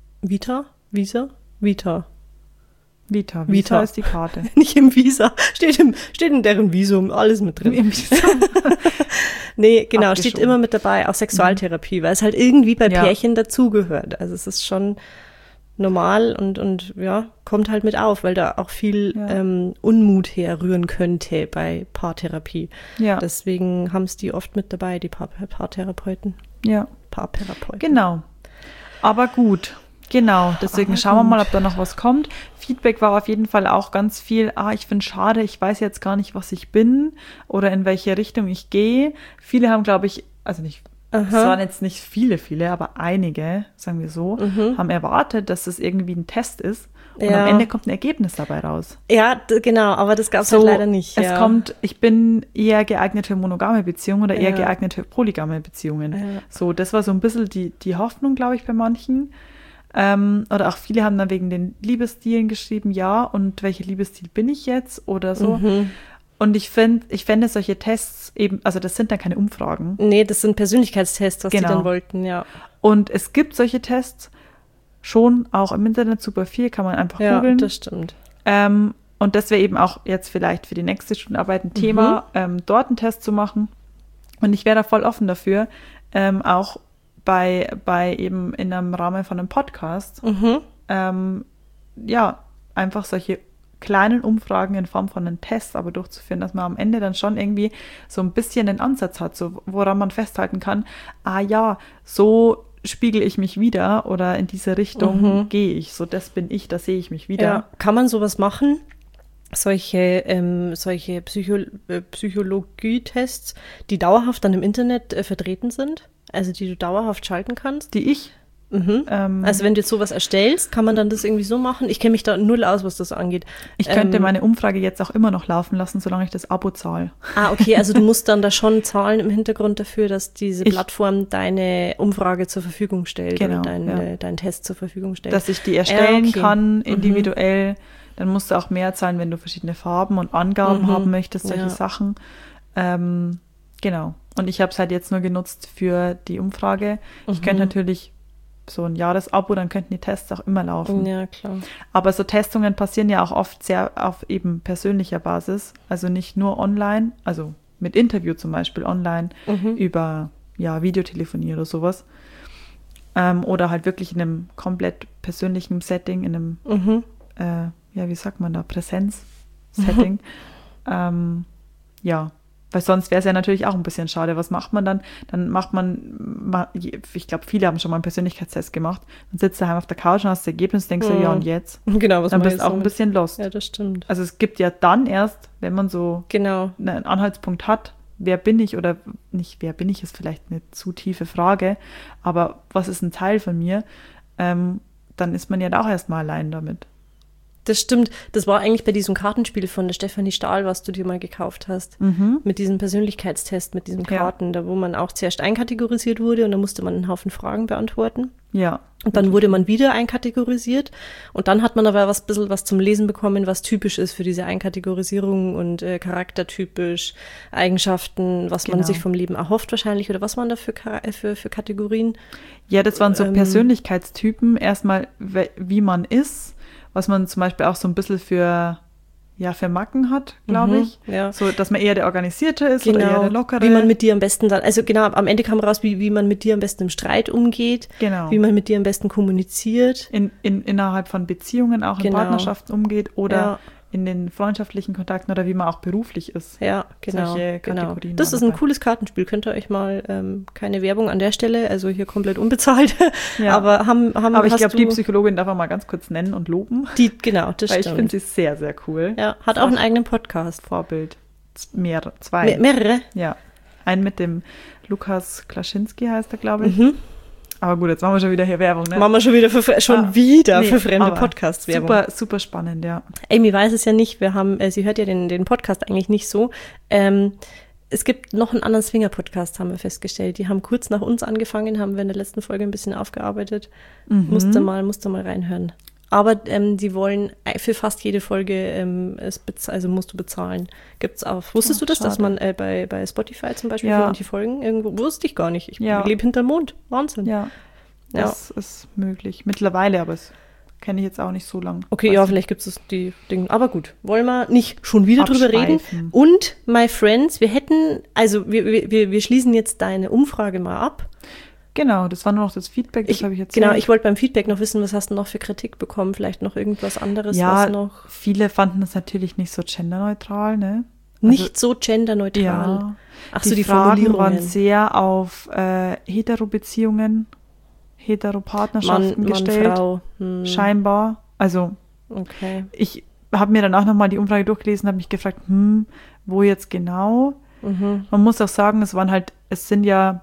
ist die Karte. Nicht im Visa. Steht in deren Visum, alles mit drin. Im Visum. Nee, genau, Abgeschoben. steht immer mit dabei, auch Sexualtherapie, weil es halt irgendwie bei Pärchen dazugehört. Also es ist schon normal und ja, kommt halt mit auf, weil da auch viel Unmut herrühren könnte bei Paartherapie. Ja. Deswegen haben es die oft mit dabei, die Paartherapeuten. Ja. Paartherapeuten. Genau. Aber gut. Genau, deswegen schauen wir mal, ob da noch was kommt. Feedback war auf jeden Fall auch ganz viel, ich finde schade, ich weiß jetzt gar nicht, was ich bin oder in welche Richtung ich gehe. Viele haben, glaube ich, also nicht, es waren jetzt nicht viele, aber einige, sagen wir so, haben erwartet, dass das irgendwie ein Test ist und am Ende kommt ein Ergebnis dabei raus. Ja, genau, aber das gab es halt leider nicht. Es kommt, ich bin eher geeignet für monogame Beziehungen oder eher geeignet für polygame Beziehungen. Ja. So, das war so ein bisschen die Hoffnung, glaube ich, bei manchen. Oder auch viele haben dann wegen den Liebesstilen geschrieben, ja, und welcher Liebesstil bin ich jetzt oder so. Und ich fände solche Tests eben, also das sind dann keine Umfragen. Nee, das sind Persönlichkeitstests, was die dann wollten, ja. Und es gibt solche Tests schon auch im Internet, super viel, kann man einfach googeln. Ja, das stimmt. Und das wäre eben auch jetzt vielleicht für die nächste Stundenarbeit ein Thema, dort einen Test zu machen. Und ich wäre da voll offen dafür, auch bei eben in einem Rahmen von einem Podcast, einfach solche kleinen Umfragen in Form von einem Test aber durchzuführen, dass man am Ende dann schon irgendwie so ein bisschen einen Ansatz hat, so woran man festhalten kann, so spiegel ich mich wieder oder in diese Richtung gehe ich, so das bin ich, da sehe ich mich wieder. Ja. Kann man sowas machen? Solche Psychologietests, die dauerhaft dann im Internet vertreten sind? Also die du dauerhaft schalten kannst? Die ich? Also wenn du jetzt sowas erstellst, kann man dann das irgendwie so machen? Ich kenne mich da null aus, was das angeht. Ich könnte meine Umfrage jetzt auch immer noch laufen lassen, solange ich das Abo zahle. Okay, also du musst dann da schon zahlen im Hintergrund dafür, dass diese Plattform deine Umfrage zur Verfügung stellt oder deinen Test zur Verfügung stellt. Dass ich die erstellen kann, individuell. Dann musst du auch mehr zahlen, wenn du verschiedene Farben und Angaben haben möchtest, solche Sachen. Genau. Und ich habe es halt jetzt nur genutzt für die Umfrage. Ich könnte natürlich so ein Jahresabo, dann könnten die Tests auch immer laufen. Ja, klar. Aber so Testungen passieren ja auch oft sehr auf eben persönlicher Basis. Also nicht nur online, also mit Interview zum Beispiel online, über Videotelefonie oder sowas. Oder halt wirklich in einem komplett persönlichen Setting, in einem, wie sagt man da, Präsenz-Setting. Weil sonst wäre es ja natürlich auch ein bisschen schade. Was macht man dann? Dann macht man ich glaube, viele haben schon mal einen Persönlichkeitstest gemacht. Dann sitzt du daheim auf der Couch und hast das Ergebnis und denkst du, ja und jetzt? Genau, was Dann mache bist ich du auch so ein mit? bisschen lost. Ja, das stimmt. Also es gibt ja dann erst, wenn man so Genau. einen Anhaltspunkt hat, wer bin ich oder nicht, wer bin ich, ist vielleicht eine zu tiefe Frage, aber was ist ein Teil von mir, dann ist man ja da auch erstmal allein damit. Das stimmt. Das war eigentlich bei diesem Kartenspiel von der Stefanie Stahl, was du dir mal gekauft hast. Mit diesem Persönlichkeitstest, mit diesen Karten, da wo man auch zuerst einkategorisiert wurde und da musste man einen Haufen Fragen beantworten. Ja. Und dann wurde man wieder einkategorisiert und dann hat man aber bisschen was zum Lesen bekommen, was typisch ist für diese Einkategorisierung und charaktertypisch, Eigenschaften, was man Genau. sich vom Leben erhofft wahrscheinlich oder was waren da für Kategorien? Ja, das waren so Persönlichkeitstypen, erstmal wie man ist, was man zum Beispiel auch so ein bisschen für Macken hat, glaube ich. ja. So, dass man eher der Organisierte ist oder eher der Lockere. Wie man mit dir am besten dann, also genau, am Ende kam raus, wie man mit dir am besten im Streit umgeht, Genau. wie man mit dir am besten kommuniziert. Innerhalb von Beziehungen, auch in Genau. Partnerschaften umgeht oder Ja. in den freundschaftlichen Kontakten oder wie man auch beruflich ist. Ja, genau. Solche genau. Kategorien Das waren ist ein dabei. cooles Kartenspiel. Könnt ihr euch mal, keine Werbung an der Stelle, also hier komplett unbezahlt. Ja. Aber Aber ich hast glaube, die du Psychologin darf man mal ganz kurz nennen und loben, genau, das weil ich stimmt. finde sie sehr, sehr cool. Ja, hat auch einen eigenen Podcast. Vorbild. Zwei. Mehrere? Ja. Einen mit dem Lukas Klaschinski heißt er, glaube ich. Aber gut, jetzt machen wir schon wieder hier Werbung, ne? Machen wir schon wieder für fremde aber Podcast-Werbung. Super, super spannend, ja. Amy weiß es ja nicht. Sie hört ja den Podcast eigentlich nicht so. Es gibt noch einen anderen Swinger-Podcast, haben wir festgestellt. Die haben kurz nach uns angefangen, haben wir in der letzten Folge ein bisschen aufgearbeitet. Musste mal reinhören. Aber die wollen für fast jede Folge, musst du bezahlen. Gibt's auch. Wusstest du das, dass man bei Spotify zum Beispiel für manche Folgen irgendwo, wusste ich gar nicht. Ich lebe hinterm Mond. Wahnsinn. Ja, das ist möglich. Mittlerweile, aber das kenne ich jetzt auch nicht so lange. Okay, ja, vielleicht gibt es die Dinge. Aber gut, wollen wir nicht schon wieder drüber reden. Abschweifen. Und, my friends, wir schließen jetzt deine Umfrage mal ab. Genau, das war nur noch das Feedback, das habe ich jetzt. Genau, ich wollte beim Feedback noch wissen, was hast du noch für Kritik bekommen? Vielleicht noch irgendwas anderes, Ja, was noch viele fanden das natürlich nicht so genderneutral, ne? nicht so genderneutral. Ja. Ach so, die Fragen Formulierungen. waren sehr auf Hetero-Beziehungen, Heteropartnerschaften gestellt, Frau. scheinbar. Also Okay. ich habe mir danach nochmal die Umfrage durchgelesen, habe mich gefragt, wo jetzt genau? Man muss auch sagen, es sind ja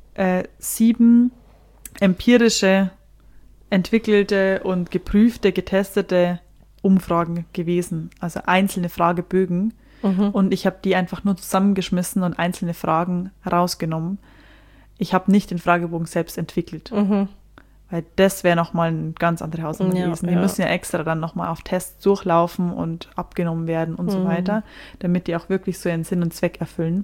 7 empirische, entwickelte und geprüfte, getestete Umfragen gewesen, also einzelne Fragebögen. Und ich habe die einfach nur zusammengeschmissen und einzelne Fragen rausgenommen. Ich habe nicht den Fragebogen selbst entwickelt, weil das wäre nochmal eine ganz andere Hausnummer gewesen. Die müssen ja extra dann nochmal auf Tests durchlaufen und abgenommen werden und so weiter, damit die auch wirklich so ihren Sinn und Zweck erfüllen.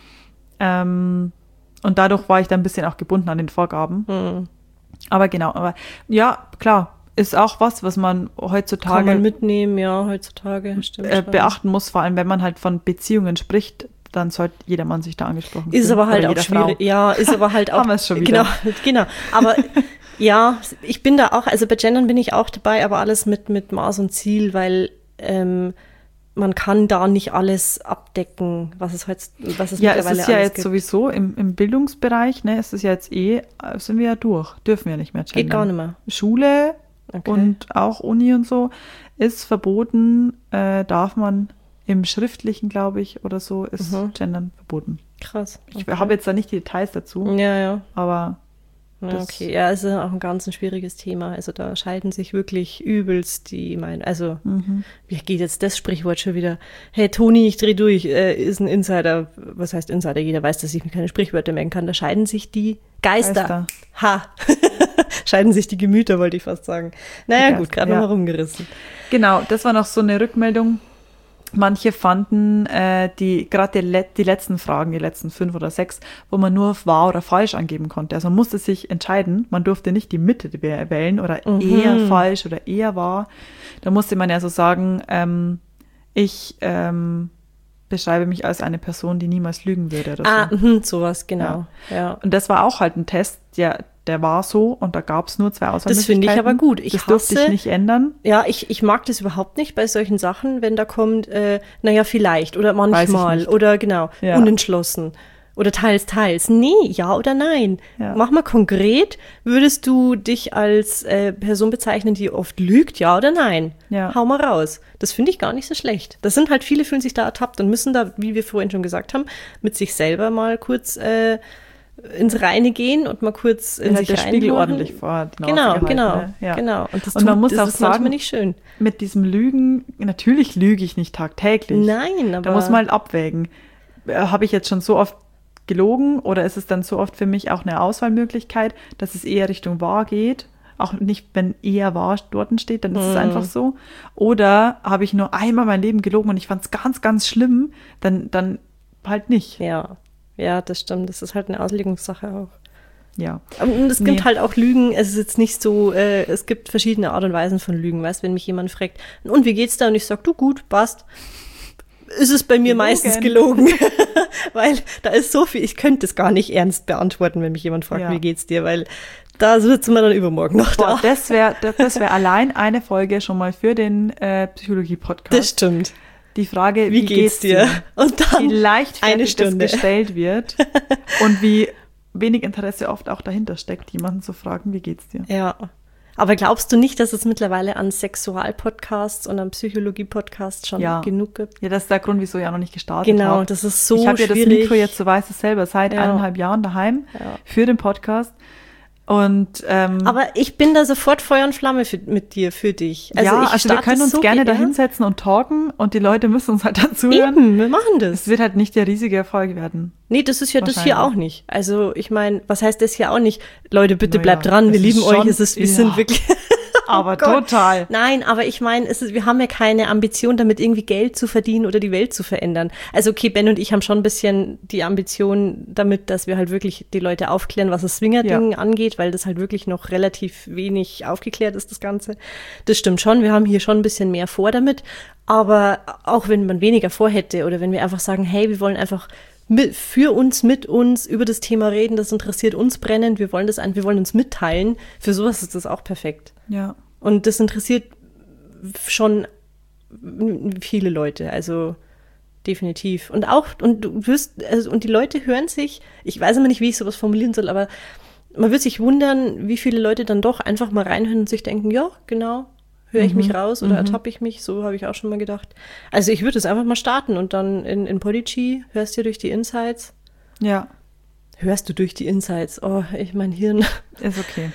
Und dadurch war ich dann ein bisschen auch gebunden an den Vorgaben. Aber ja, klar, ist auch was man heutzutage Kann man mitnehmen, ja, heutzutage. Stimmt schon. beachten muss, vor allem wenn man halt von Beziehungen spricht, dann sollte jedermann sich da angesprochen fühlen. Ist aber halt Oder auch jede schwierig. Frau. Ja, ist aber halt auch. Haben wir es schon wieder. Genau. Aber ja, ich bin da auch, also bei Gendern bin ich auch dabei, aber alles mit Maß und Ziel, weil man kann da nicht alles abdecken, was es Ja, es mittlerweile ist ja alles jetzt gibt. sowieso im Bildungsbereich, ne, ist es ja jetzt sind wir ja durch, dürfen wir nicht mehr gendern. Geht gar nicht mehr. Schule Okay. und auch Uni und so ist verboten, darf man im Schriftlichen, glaube ich, oder so, ist Gendern verboten. Krass. Ich habe jetzt da nicht die Details dazu, Ja. aber Ja, okay, ja, es ist auch ein ganz schwieriges Thema. Also da scheiden sich wirklich übelst die Meinungen. Also, wie geht jetzt das Sprichwort schon wieder? Hey, Toni, ich dreh durch, ist ein Insider. Was heißt Insider? Jeder weiß, dass ich mir keine Sprichwörter merken kann. Da scheiden sich die Geister. Ha! Scheiden sich die Gemüter, wollte ich fast sagen. Naja, Die gut, Geister, gerade ja. noch mal rumgerissen. Genau, das war noch so eine Rückmeldung. Manche fanden die letzten Fragen, die letzten 5 oder 6, wo man nur wahr oder falsch angeben konnte. Also man musste sich entscheiden, man durfte nicht die Mitte wählen oder eher falsch oder eher wahr. Da musste man ja so sagen, ich beschreibe mich als eine Person, die niemals lügen würde oder so. Sowas, genau. Ja. Und das war auch halt ein Test, der war so und da gab es nur 2 Auswahlmöglichkeiten. Das finde ich aber gut. Das durfte ich nicht ändern. Ja, ich mag das überhaupt nicht bei solchen Sachen, wenn da kommt, naja, vielleicht oder manchmal nicht. oder genau, Ja. unentschlossen Oder teils, teils. Nee, ja oder nein. Ja. Mach mal konkret. Würdest du dich als Person bezeichnen, die oft lügt, ja oder nein? Ja. Hau mal raus. Das finde ich gar nicht so schlecht. Das sind halt, viele fühlen sich da ertappt und müssen da, wie wir vorhin schon gesagt haben, mit sich selber mal kurz ins Reine gehen und mal kurz in sich der Spiegel reinhorchen. ordentlich vor die Nase Genau, gehalten, genau, ne? Ja. genau. Und, Und man muss das auch ist manchmal sagen, nicht schön. Mit diesem Lügen, natürlich lüge ich nicht tagtäglich. Nein, aber Da muss man halt abwägen. Habe ich jetzt schon so oft gelogen oder ist es dann so oft für mich auch eine Auswahlmöglichkeit, dass es eher Richtung wahr geht? Auch nicht, wenn eher wahr dort steht, dann ist es einfach so. Oder habe ich nur einmal mein Leben gelogen und ich fand es ganz, ganz schlimm, dann halt nicht. ja, das stimmt. Das ist halt eine Auslegungssache auch. Ja. Und es gibt halt auch Lügen, es ist jetzt nicht so, es gibt verschiedene Art und Weisen von Lügen, weißt, wenn mich jemand fragt, und wie geht's da? Und ich sag, du gut, passt. Ist es bei mir meistens gelogen. Weil da ist so viel, ich könnte es gar nicht ernst beantworten, wenn mich jemand fragt, wie geht's dir, weil da sitzen wir dann übermorgen noch da. Boah, das wär allein eine Folge schon mal für den Psychologie-Podcast. Das stimmt. Die Frage, wie geht's dir? Und dann wie leichtfertig eine Stunde das gestellt wird und wie wenig Interesse oft auch dahinter steckt, jemanden zu fragen, wie geht's dir? Ja. Aber glaubst du nicht, dass es mittlerweile an Sexualpodcasts und an Psychologie-Podcasts schon genug gibt? Ja, das ist der Grund, wieso ich auch noch nicht gestartet habe. Genau, das ist so schwierig. Ich habe ja das Mikro jetzt, du weißt es selber, seit 1,5 Jahren daheim für den Podcast. Und aber ich bin da sofort Feuer und Flamme mit dir, für dich. Also wir können uns so gerne da hinsetzen und talken und die Leute müssen uns halt dazu hören. Eben, wir machen das. Es wird halt nicht der riesige Erfolg werden. Nee, das ist ja das hier auch nicht. Also ich meine, was heißt das hier auch nicht? Leute, bitte bleibt dran, wir lieben euch, wir sind wirklich... Aber total. Nein, aber ich meine, wir haben ja keine Ambition, damit irgendwie Geld zu verdienen oder die Welt zu verändern. Also okay, Ben und ich haben schon ein bisschen die Ambition damit, dass wir halt wirklich die Leute aufklären, was das Swinger-Ding angeht, weil das halt wirklich noch relativ wenig aufgeklärt ist, das Ganze. Das stimmt schon, wir haben hier schon ein bisschen mehr vor damit, aber auch wenn man weniger vorhätte oder wenn wir einfach sagen, hey, wir wollen einfach mit uns über das Thema reden, das interessiert uns brennend, wir wollen uns mitteilen. Für sowas ist das auch perfekt. Ja. Und das interessiert schon viele Leute, also definitiv. Und und die Leute hören sich, ich weiß immer nicht, wie ich sowas formulieren soll, aber man wird sich wundern, wie viele Leute dann doch einfach mal reinhören und sich denken, ja, genau, höre ich mich raus oder ertappe ich mich? So habe ich auch schon mal gedacht. Also ich würde es einfach mal starten und dann in Podigy hörst du durch die Insights. Ja. Hörst du durch die Insights? Oh, mein Hirn. Ist okay.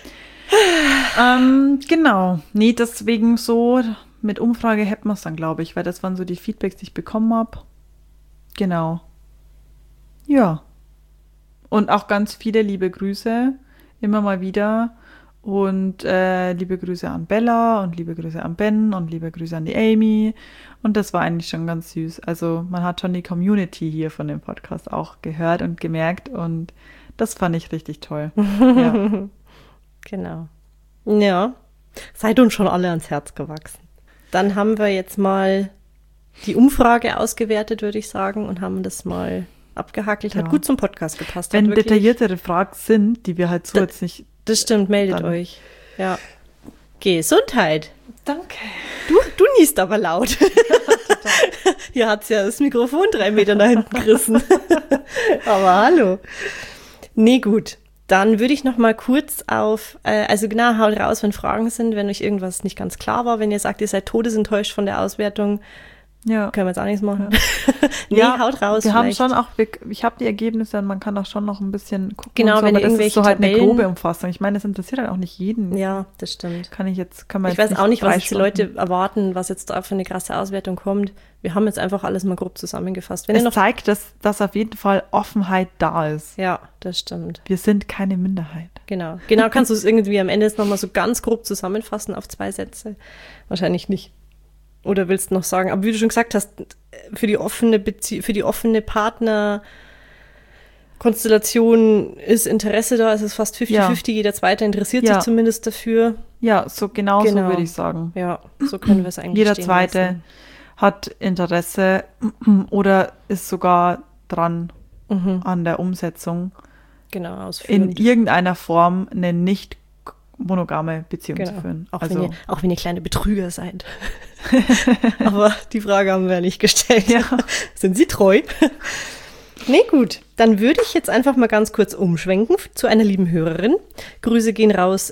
Genau. Nee, deswegen so mit Umfrage hätten wir es dann, glaube ich, weil das waren so die Feedbacks, die ich bekommen habe. Genau. Ja. Und auch ganz viele liebe Grüße immer mal wieder. Und liebe Grüße an Bella und liebe Grüße an Ben und liebe Grüße an die Amy. Und das war eigentlich schon ganz süß. Also man hat schon die Community hier von dem Podcast auch gehört und gemerkt. Und das fand ich richtig toll. Ja. Genau. Ja, seid uns schon alle ans Herz gewachsen. Dann haben wir jetzt mal die Umfrage ausgewertet, würde ich sagen, und haben das mal abgehackelt. Hat gut zum Podcast gepasst. Wenn detailliertere Fragen sind, die wir halt so jetzt nicht... Das stimmt, meldet euch. Ja. Gesundheit. Danke. Du niest aber laut. Hier hat's ja das Mikrofon 3 Meter nach hinten gerissen. Aber hallo. Nee, gut. Dann würde ich noch mal kurz auf, also genau, haut raus, wenn Fragen sind, wenn euch irgendwas nicht ganz klar war, wenn ihr sagt, ihr seid todesenttäuscht von der Auswertung, können wir jetzt auch nichts machen. Nee, haut raus. Wir haben schon auch, ich habe die Ergebnisse und man kann auch schon noch ein bisschen gucken. Genau, wenn aber das irgendwelche ist so halt Tabellen, eine grobe Umfassung. Ich meine, das interessiert halt auch nicht jeden. Ja, das stimmt. Ich weiß auch nicht, was jetzt die Leute erwarten, was jetzt da für eine krasse Auswertung kommt. Wir haben jetzt einfach alles mal grob zusammengefasst. Es zeigt, dass auf jeden Fall Offenheit da ist. Ja, das stimmt. Wir sind keine Minderheit. Genau, kannst du es irgendwie am Ende jetzt nochmal so ganz grob zusammenfassen auf 2 Sätze? Wahrscheinlich nicht. Oder willst du noch sagen, aber wie du schon gesagt hast, für die offene Partnerkonstellation ist Interesse da, es ist fast 50-50, jeder Zweite interessiert sich zumindest dafür. Ja, so genau so würde ich sagen. Ja, so können wir es eigentlich Jeder Zweite hat Interesse oder ist sogar dran an der Umsetzung. Genau, ausführend. In irgendeiner Form eine nicht monogame Beziehung zu führen. Auch wenn ihr kleine Betrüger seid. Aber die Frage haben wir ja nicht gestellt. Ja. Sind Sie treu? Nee, gut. Dann würde ich jetzt einfach mal ganz kurz umschwenken zu einer lieben Hörerin. Grüße gehen raus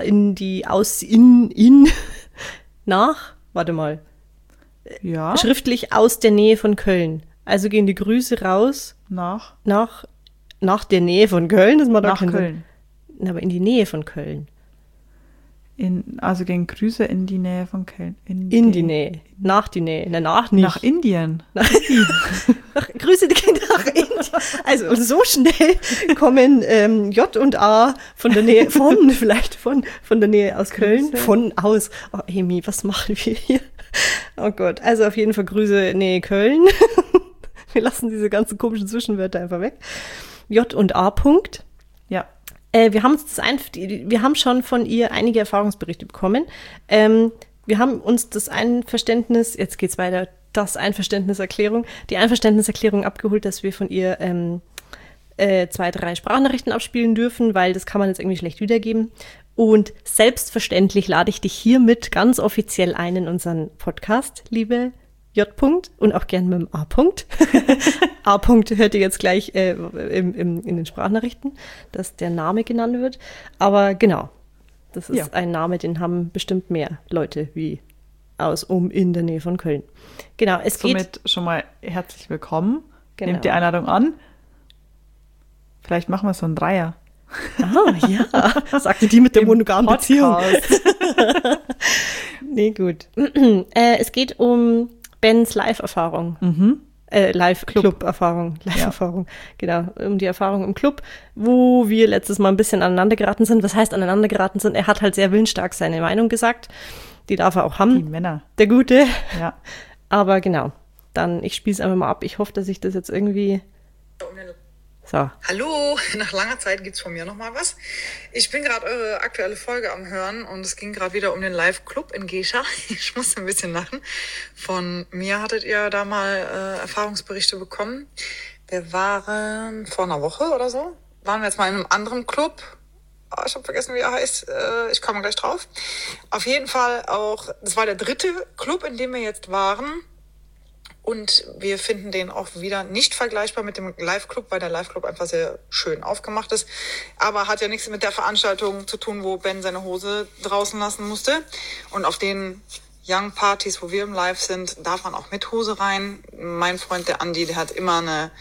Ja, schriftlich aus der Nähe von Köln. Also gehen die Grüße raus nach nach der Nähe von Köln. Das macht auch nach keinen Sinn. Köln. Aber in die Nähe von Köln. Also gehen Grüße in die Nähe von Köln. In die Nähe. Nach die Nähe. Na, nach nicht. Nach Indien. Grüße die Kinder nach Indien. Also so schnell kommen J und A von der Nähe, von der Nähe aus Köln. Grüße. Von aus. Oh, Amy, was machen wir hier? Oh Gott. Also auf jeden Fall Grüße Nähe Köln. Wir lassen diese ganzen komischen Zwischenwörter einfach weg. J und A Punkt. Ja. Wir haben schon von ihr einige Erfahrungsberichte bekommen. Wir haben uns die Einverständniserklärung abgeholt, dass wir von ihr 2, 3 Sprachnachrichten abspielen dürfen, weil das kann man jetzt irgendwie schlecht wiedergeben. Und selbstverständlich lade ich dich hiermit ganz offiziell ein in unseren Podcast, liebe J. -Punkt, und auch gern mit dem A. -Punkt. A. -Punkt hört ihr jetzt gleich in den Sprachnachrichten, dass der Name genannt wird. Aber genau, das ist ein Name, den haben bestimmt mehr Leute wie in der Nähe von Köln. Genau, es geht. Somit schon mal herzlich willkommen. Genau. Nehmt die Einladung an. Vielleicht machen wir so einen Dreier. Ah, ja, sagte die mit der monogamen Beziehung. Podcast. Nee, gut. Es geht um Bens Live-Erfahrung. Live-Club-Erfahrung. Live-Erfahrung, genau. Um die Erfahrung im Club, wo wir letztes Mal ein bisschen aneinander geraten sind. Was heißt aneinander geraten sind? Er hat halt sehr willensstark seine Meinung gesagt. Die darf er auch haben. Die Männer. Der Gute. Ja. Aber genau. Ich spiele es einfach mal ab. Ich hoffe, dass ich das jetzt irgendwie... So. Hallo, nach langer Zeit gibt's von mir nochmal was. Ich bin gerade eure aktuelle Folge am Hören und es ging gerade wieder um den Live-Club in Gescha. Ich muss ein bisschen lachen. Von mir hattet ihr da mal Erfahrungsberichte bekommen. Wir waren vor einer Woche oder so, waren wir jetzt mal in einem anderen Club. Ich habe vergessen, wie er heißt. Ich komme gleich drauf. Auf jeden Fall auch, das war der 3. Club, in dem wir jetzt waren. Und wir finden den auch wieder nicht vergleichbar mit dem Live-Club, weil der Live-Club einfach sehr schön aufgemacht ist. Aber hat ja nichts mit der Veranstaltung zu tun, wo Ben seine Hose draußen lassen musste. Und auf den Young-Partys, wo wir im Live sind, darf man auch mit Hose rein. Mein Freund, der Andi, der hat immer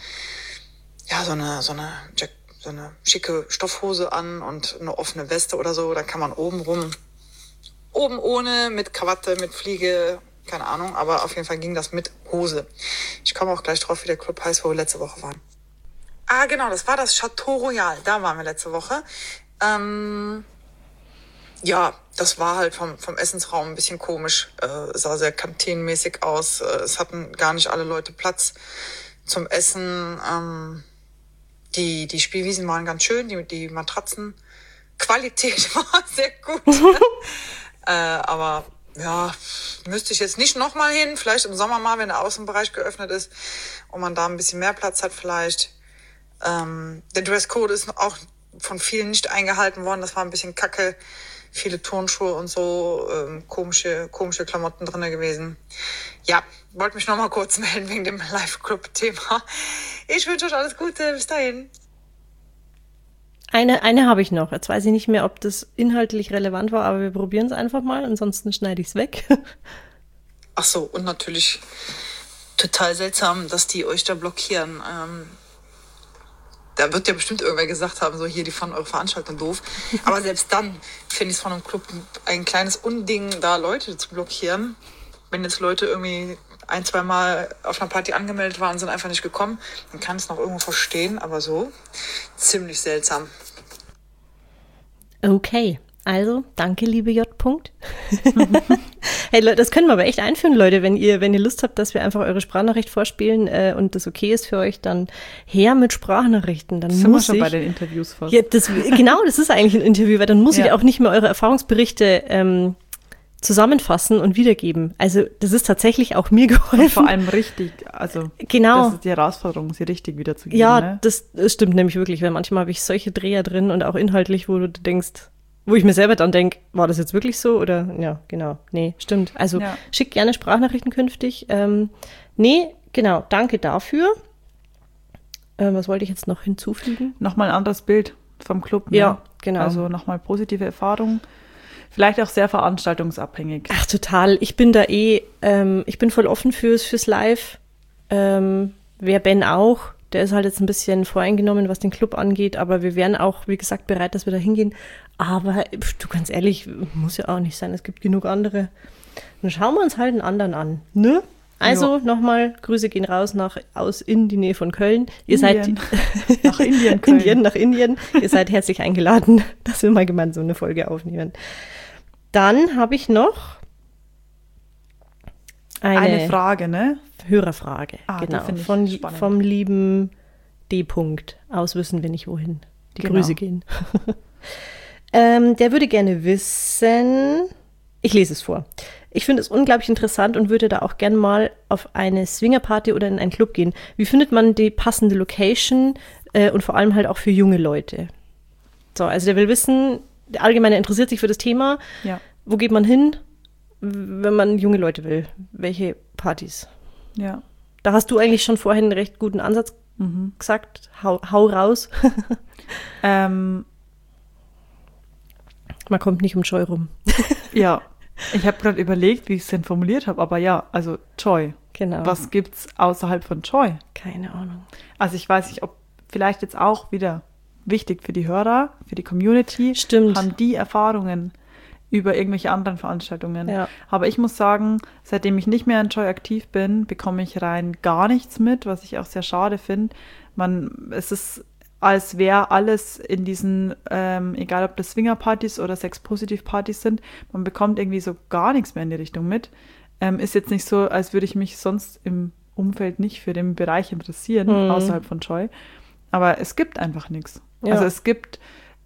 so eine schicke Stoffhose an und eine offene Weste oder so. Da kann man oben ohne, mit Krawatte, mit Fliege, keine Ahnung, aber auf jeden Fall ging das mit Hose. Ich komme auch gleich drauf, wie der Club heißt, wo wir letzte Woche waren. Ah, genau, das war das Chateau Royal. Da waren wir letzte Woche. Ja, das war halt vom Essensraum ein bisschen komisch. Sah sehr kantinenmäßig aus. Es hatten gar nicht alle Leute Platz zum Essen. Die Spielwiesen waren ganz schön, die Matratzenqualität war sehr gut. Aber ja, müsste ich jetzt nicht nochmal hin. Vielleicht im Sommer mal, wenn der Außenbereich geöffnet ist und man da ein bisschen mehr Platz hat vielleicht. Der Dresscode ist auch von vielen nicht eingehalten worden. Das war ein bisschen kacke. Viele Turnschuhe und so, komische Klamotten drinne gewesen. Ja, wollte mich nochmal kurz melden wegen dem Live-Club-Thema. Ich wünsche euch alles Gute. Bis dahin. Eine habe ich noch. Jetzt weiß ich nicht mehr, ob das inhaltlich relevant war, aber wir probieren es einfach mal. Ansonsten schneide ich es weg. Ach so, und natürlich total seltsam, dass die euch da blockieren. Da wird ja bestimmt irgendwer gesagt haben, so hier, die fanden eure Veranstaltung doof. Aber selbst dann finde ich es von einem Club ein kleines Unding, da Leute zu blockieren. Wenn jetzt Leute irgendwie 1, 2 Mal auf einer Party angemeldet waren und sind einfach nicht gekommen, dann kann ich es noch irgendwo verstehen, aber so ziemlich seltsam. Okay, also danke, liebe J. -Punkt. Hey Leute, das können wir aber echt einführen, Leute. Wenn ihr Lust habt, dass wir einfach eure Sprachnachricht vorspielen und das okay ist für euch, dann her mit Sprachnachrichten. Dann Sind muss wir schon ich, bei den Interviews fast. Ja, das ist eigentlich ein Interview, weil dann muss ich auch nicht mehr eure Erfahrungsberichte zusammenfassen und wiedergeben. Also das ist tatsächlich auch mir geholfen. Und vor allem richtig, also genau. Das ist die Herausforderung, sie richtig wiederzugeben. Ja, ne? das stimmt nämlich wirklich, weil manchmal habe ich solche Dreher drin und auch inhaltlich, wo du denkst, wo ich mir selber dann denke, war das jetzt wirklich so? Oder ja, genau, nee, stimmt. Also schick gerne Sprachnachrichten künftig. Nee, genau, danke dafür. Was wollte ich jetzt noch hinzufügen? Nochmal ein anderes Bild vom Club. Ne? Ja, genau. Also nochmal positive Erfahrungen. Vielleicht auch sehr veranstaltungsabhängig. Ach, total. Ich bin da ich bin voll offen fürs Live. Wer Ben auch. Der ist halt jetzt ein bisschen voreingenommen, was den Club angeht, aber wir wären auch, wie gesagt, bereit, dass wir da hingehen. Aber du, ganz ehrlich, muss ja auch nicht sein. Es gibt genug andere. Dann schauen wir uns halt einen anderen an, ne? Also nochmal, Grüße gehen raus in die Nähe von Köln. Ihr seid nach Indien, Köln. nach Indien. Ihr seid herzlich eingeladen, dass wir mal gemeinsam eine Folge aufnehmen. Dann habe ich noch eine Frage, ne? Hörerfrage, genau, vom lieben D. aus Wissen wir nicht wohin. Die Grüße gehen. Der würde gerne wissen, ich lese es vor. Ich finde es unglaublich interessant und würde da auch gern mal auf eine Swingerparty oder in einen Club gehen. Wie findet man die passende Location und vor allem halt auch für junge Leute? So, also der will wissen, der Allgemeine interessiert sich für das Thema. Ja. Wo geht man hin, wenn man junge Leute will? Welche Partys? Ja. Da hast du eigentlich schon vorhin einen recht guten Ansatz gesagt. Hau raus. Man kommt nicht um Joy rum. Ja, ich habe gerade überlegt, wie ich es denn formuliert habe, aber ja, also Joy. Genau. Was gibt's außerhalb von Joy? Keine Ahnung. Also ich weiß nicht, ob vielleicht jetzt auch wieder wichtig für die Hörer, für die Community. Stimmt. Haben die Erfahrungen über irgendwelche anderen Veranstaltungen. Ja. Aber ich muss sagen, seitdem ich nicht mehr in Joy aktiv bin, bekomme ich rein gar nichts mit, was ich auch sehr schade finde. Es ist, als wäre alles in diesen, egal ob das Swingerpartys oder Sex-Positiv-Partys sind, man bekommt irgendwie so gar nichts mehr in die Richtung mit. Ist jetzt nicht so, als würde ich mich sonst im Umfeld nicht für den Bereich interessieren, außerhalb von Joy. Aber es gibt einfach nichts. Ja. Also es gibt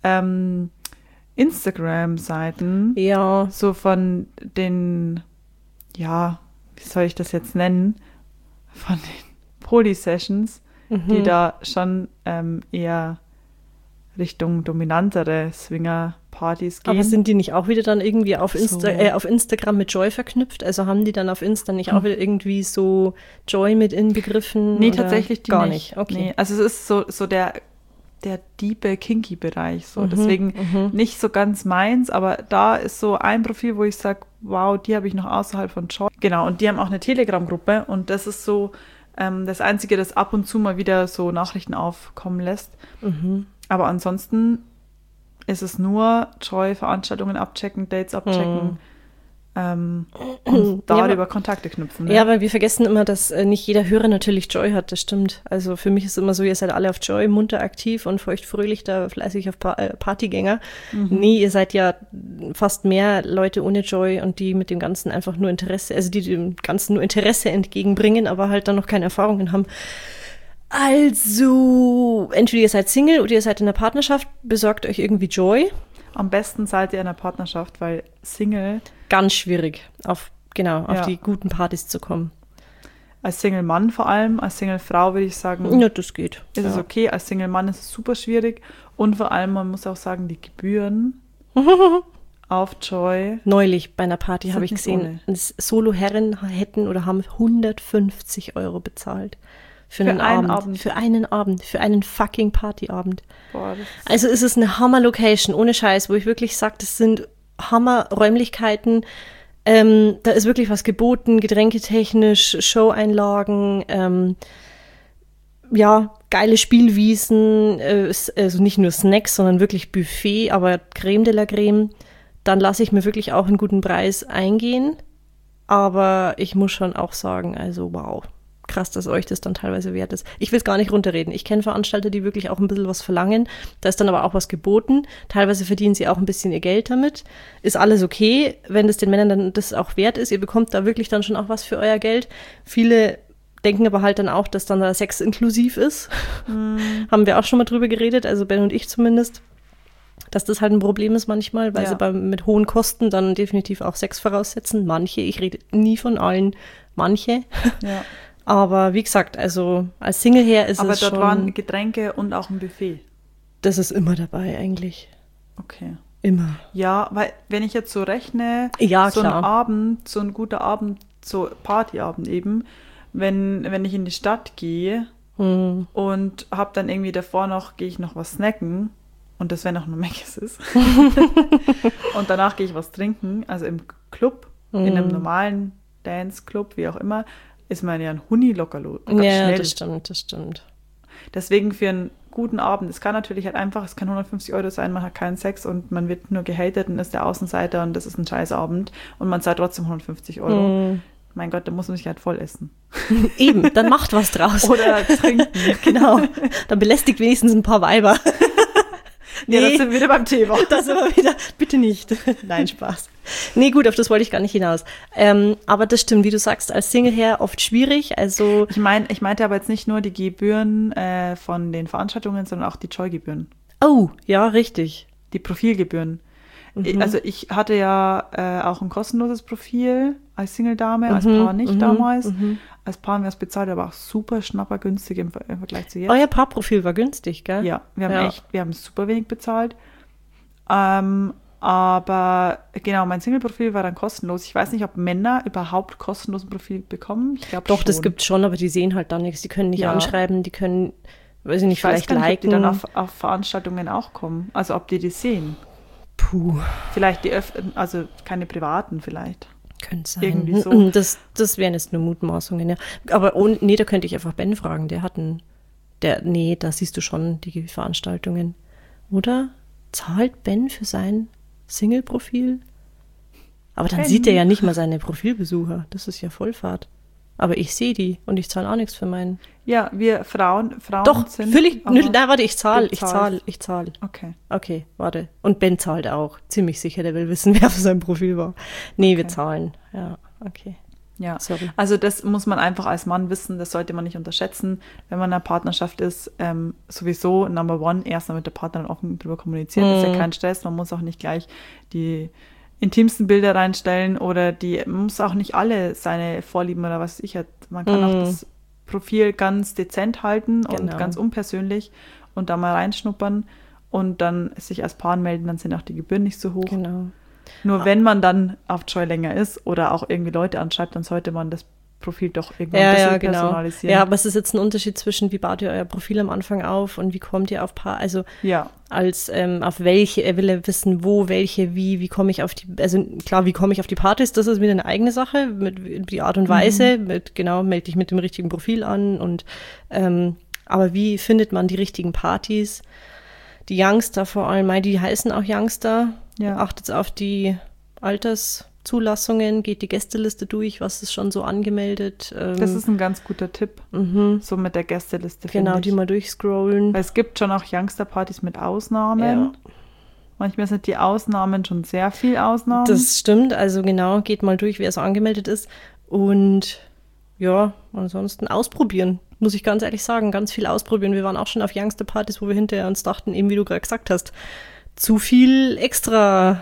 Instagram-Seiten, so von den, ja, wie soll ich das jetzt nennen, von den Poly-Sessions, die da schon eher Richtung dominantere Swinger-Partys gehen. Aber sind die nicht auch wieder dann irgendwie auf Instagram mit Joy verknüpft? Also haben die dann auf Insta nicht auch wieder irgendwie so Joy mit inbegriffen? Nee, tatsächlich die gar nicht. Okay. Nee, also es ist so der diepe Kinky-Bereich. So. Deswegen nicht so ganz meins, aber da ist so ein Profil, wo ich sage, wow, die habe ich noch außerhalb von Joy. Genau, und die haben auch eine Telegram-Gruppe und das ist so das Einzige, das ab und zu mal wieder so Nachrichten aufkommen lässt. Aber ansonsten ist es nur Joy-Veranstaltungen abchecken, Dates abchecken und darüber Kontakte knüpfen. Ne? Ja, weil wir vergessen immer, dass nicht jeder Hörer natürlich Joy hat, das stimmt. Also für mich ist immer so, ihr seid alle auf Joy, munter aktiv und feuchtfröhlich, da fleißig auf Partygänger. Nee, ihr seid ja fast mehr Leute ohne Joy und die mit dem Ganzen einfach nur Interesse, also die dem Ganzen nur Interesse entgegenbringen, aber halt dann noch keine Erfahrungen haben. Also, entweder ihr seid Single oder ihr seid in einer Partnerschaft, besorgt euch irgendwie Joy. Am besten seid ihr in einer Partnerschaft, weil Single... Ganz schwierig, auf die guten Partys zu kommen. Als Single-Mann vor allem, als Single-Frau würde ich sagen... Ja, das geht. Ist es okay, als Single-Mann ist es super schwierig. Und vor allem, man muss auch sagen, die Gebühren auf Joy... Neulich bei einer Party habe ich gesehen, Solo-Herren haben 150 € bezahlt. Für einen Abend. Für einen fucking Partyabend. Boah, also ist es eine Hammer-Location, ohne Scheiß, wo ich wirklich sage, das sind Hammer-Räumlichkeiten. Da ist wirklich was geboten, getränketechnisch, Show-Einlagen, geile Spielwiesen, also nicht nur Snacks, sondern wirklich Buffet, aber Creme de la Creme. Dann lasse ich mir wirklich auch einen guten Preis eingehen. Aber ich muss schon auch sagen, also wow. Krass, dass euch das dann teilweise wert ist. Ich will es gar nicht runterreden. Ich kenne Veranstalter, die wirklich auch ein bisschen was verlangen. Da ist dann aber auch was geboten. Teilweise verdienen sie auch ein bisschen ihr Geld damit. Ist alles okay, wenn es den Männern dann das auch wert ist. Ihr bekommt da wirklich dann schon auch was für euer Geld. Viele denken aber halt dann auch, dass dann da Sex inklusiv ist. Haben wir auch schon mal drüber geredet, also Ben und ich zumindest. Dass das halt ein Problem ist manchmal, weil sie mit hohen Kosten dann definitiv auch Sex voraussetzen. Manche, ich rede nie von allen, manche. Ja. Aber wie gesagt, also als Single her ist es schon... Aber dort waren Getränke und auch ein Buffet. Das ist immer dabei eigentlich. Okay. Immer. Ja, weil wenn ich jetzt so rechne, so klar. ein Abend, so ein guter Abend, so Partyabend eben, wenn ich in die Stadt gehe und habe dann irgendwie davor gehe ich noch was snacken und das, wenn noch nur Mc's ist. Und danach gehe ich was trinken, also im Club, in einem normalen Dance-Club, wie auch immer, ist man ja ein Huni locker ganz Ja, schnell. das stimmt. Deswegen für einen guten Abend, es kann natürlich halt einfach, es kann 150 € sein, man hat keinen Sex und man wird nur gehatet und ist der Außenseiter und das ist ein Scheißabend und man zahlt trotzdem 150 €. Mein Gott, da muss man sich halt voll essen. Eben, dann macht was draus. Oder trinken. Genau, dann belästigt wenigstens ein paar Weiber. Nee, das sind wir wieder beim Thema. Das sind wir wieder, bitte nicht. Nein, Spaß. Nee, gut, auf das wollte ich gar nicht hinaus. Aber das stimmt, wie du sagst, als Single-Herr oft schwierig, also... Ich meinte aber jetzt nicht nur die Gebühren von den Veranstaltungen, sondern auch die Joy-Gebühren. Oh, ja, richtig. Die Profilgebühren. Also ich hatte ja auch ein kostenloses Profil als Single-Dame, als Paar nicht damals. Als Paar haben wir es bezahlt, aber auch super schnappergünstig im Vergleich zu jetzt. Euer Paarprofil war günstig, gell? Ja, wir haben super wenig bezahlt. Aber genau, mein Single-Profil war dann kostenlos. Ich weiß nicht, ob Männer überhaupt kostenlos ein Profil bekommen. Ich glaube Doch, schon. das gibt schon, aber die sehen halt da nichts. Die können nicht anschreiben, die können, weiß ich nicht, vielleicht weiß gar nicht, liken. ob die dann auf Veranstaltungen auch kommen. Also ob die sehen. Puh. Vielleicht also keine privaten vielleicht. Könnte sein. Irgendwie so. Das wären jetzt nur Mutmaßungen, ja. Aber nee, da könnte ich einfach Ben fragen. Nee, da siehst du schon die Veranstaltungen. Oder? Zahlt Ben für sein Single-Profil? Aber dann sieht er ja nicht mal seine Profilbesucher. Das ist ja Vollfahrt. Aber ich sehe die und ich zahle auch nichts für meinen. Ja, wir Frauen Doch, sind... völlig, warte, ich zahle. Okay. Okay, warte. Und Ben zahlt auch. Ziemlich sicher, der will wissen, wer auf seinem Profil war. Nee, wir zahlen. Ja, okay. Ja, sorry. Also das muss man einfach als Mann wissen, das sollte man nicht unterschätzen. Wenn man in einer Partnerschaft ist, sowieso Number one, erstmal mit der Partnerin offen drüber kommunizieren. Das ist ja kein Stress, man muss auch nicht gleich die intimsten Bilder reinstellen oder man muss auch nicht alle seine Vorlieben oder was ich hat. Man kann auch das Profil ganz dezent halten und ganz unpersönlich und da mal reinschnuppern und dann sich als Paar melden, dann sind auch die Gebühren nicht so hoch. Genau. Nur wenn man dann auf Joy länger ist oder auch irgendwie Leute anschreibt, dann sollte man das Profil doch irgendwann ein bisschen personalisieren. Ja, aber es ist jetzt ein Unterschied zwischen, wie baut ihr euer Profil am Anfang auf und wie kommt ihr auf Paar, also als auf welche, er will wissen, wo, welche, wie komme ich auf die, also klar, wie komme ich auf die Partys, das ist wieder eine eigene Sache, mit die Art und Weise, melde dich mit dem richtigen Profil an und aber wie findet man die richtigen Partys? Die Youngster vor allem, die heißen auch Youngster, achtet auf die Alterszulassungen, geht die Gästeliste durch, was ist schon so angemeldet. Das ist ein ganz guter Tipp, so mit der Gästeliste. Genau, die mal durchscrollen. Weil es gibt schon auch Youngster-Partys mit Ausnahmen. Ja. Manchmal sind die Ausnahmen schon sehr viel Ausnahmen. Das stimmt, also genau, geht mal durch, wer so angemeldet ist. Und ja, ansonsten ausprobieren, muss ich ganz ehrlich sagen, ganz viel ausprobieren. Wir waren auch schon auf Youngster-Partys, wo wir hinterher uns dachten, eben wie du gerade gesagt hast, zu viel extra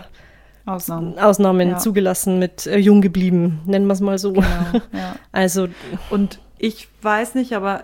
Ausnahmen zugelassen mit jung geblieben, nennen wir es mal so. Genau, ja. Also, und ich weiß nicht, ob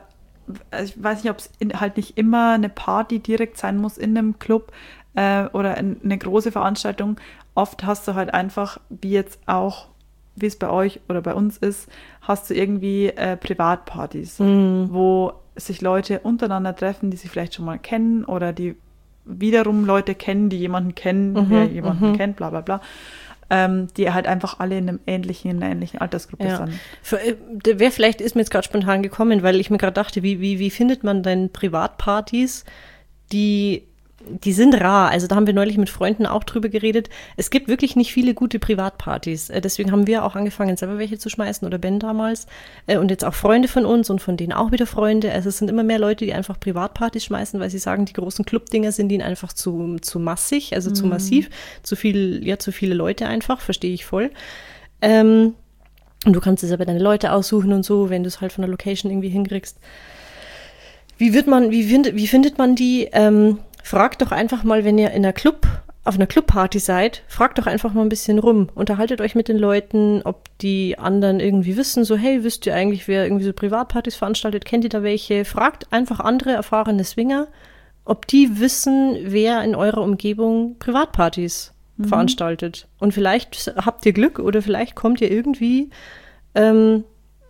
es halt nicht immer eine Party direkt sein muss in einem Club oder eine große Veranstaltung. Oft hast du halt einfach, wie es bei euch oder bei uns ist, hast du irgendwie Privatpartys, wo sich Leute untereinander treffen, die sich vielleicht schon mal kennen oder die wiederum Leute kennen, die jemanden kennen, der jemanden kennt, bla bla bla, die halt einfach alle in einer ähnlichen Altersgruppe sind. Vielleicht ist mir jetzt gerade spontan gekommen, weil ich mir gerade dachte, wie findet man denn Privatpartys, die sind rar. Also da haben wir neulich mit Freunden auch drüber geredet. Es gibt wirklich nicht viele gute Privatpartys. Deswegen haben wir auch angefangen, selber welche zu schmeißen oder Ben damals. Und jetzt auch Freunde von uns und von denen auch wieder Freunde. Also es sind immer mehr Leute, die einfach Privatpartys schmeißen, weil sie sagen, die großen Clubdinger sind ihnen einfach zu massig, also zu massiv. Zu viele Leute einfach, verstehe ich voll. Und du kannst dir selber deine Leute aussuchen und so, wenn du es halt von der Location irgendwie hinkriegst. Wie findet man die? Fragt doch einfach mal, wenn ihr auf einer Clubparty seid, fragt doch einfach mal ein bisschen rum. Unterhaltet euch mit den Leuten, ob die anderen irgendwie wissen, so hey, wisst ihr eigentlich, wer irgendwie so Privatpartys veranstaltet, kennt ihr da welche? Fragt einfach andere erfahrene Swinger, ob die wissen, wer in eurer Umgebung Privatpartys veranstaltet. Und vielleicht habt ihr Glück oder vielleicht kommt ihr irgendwie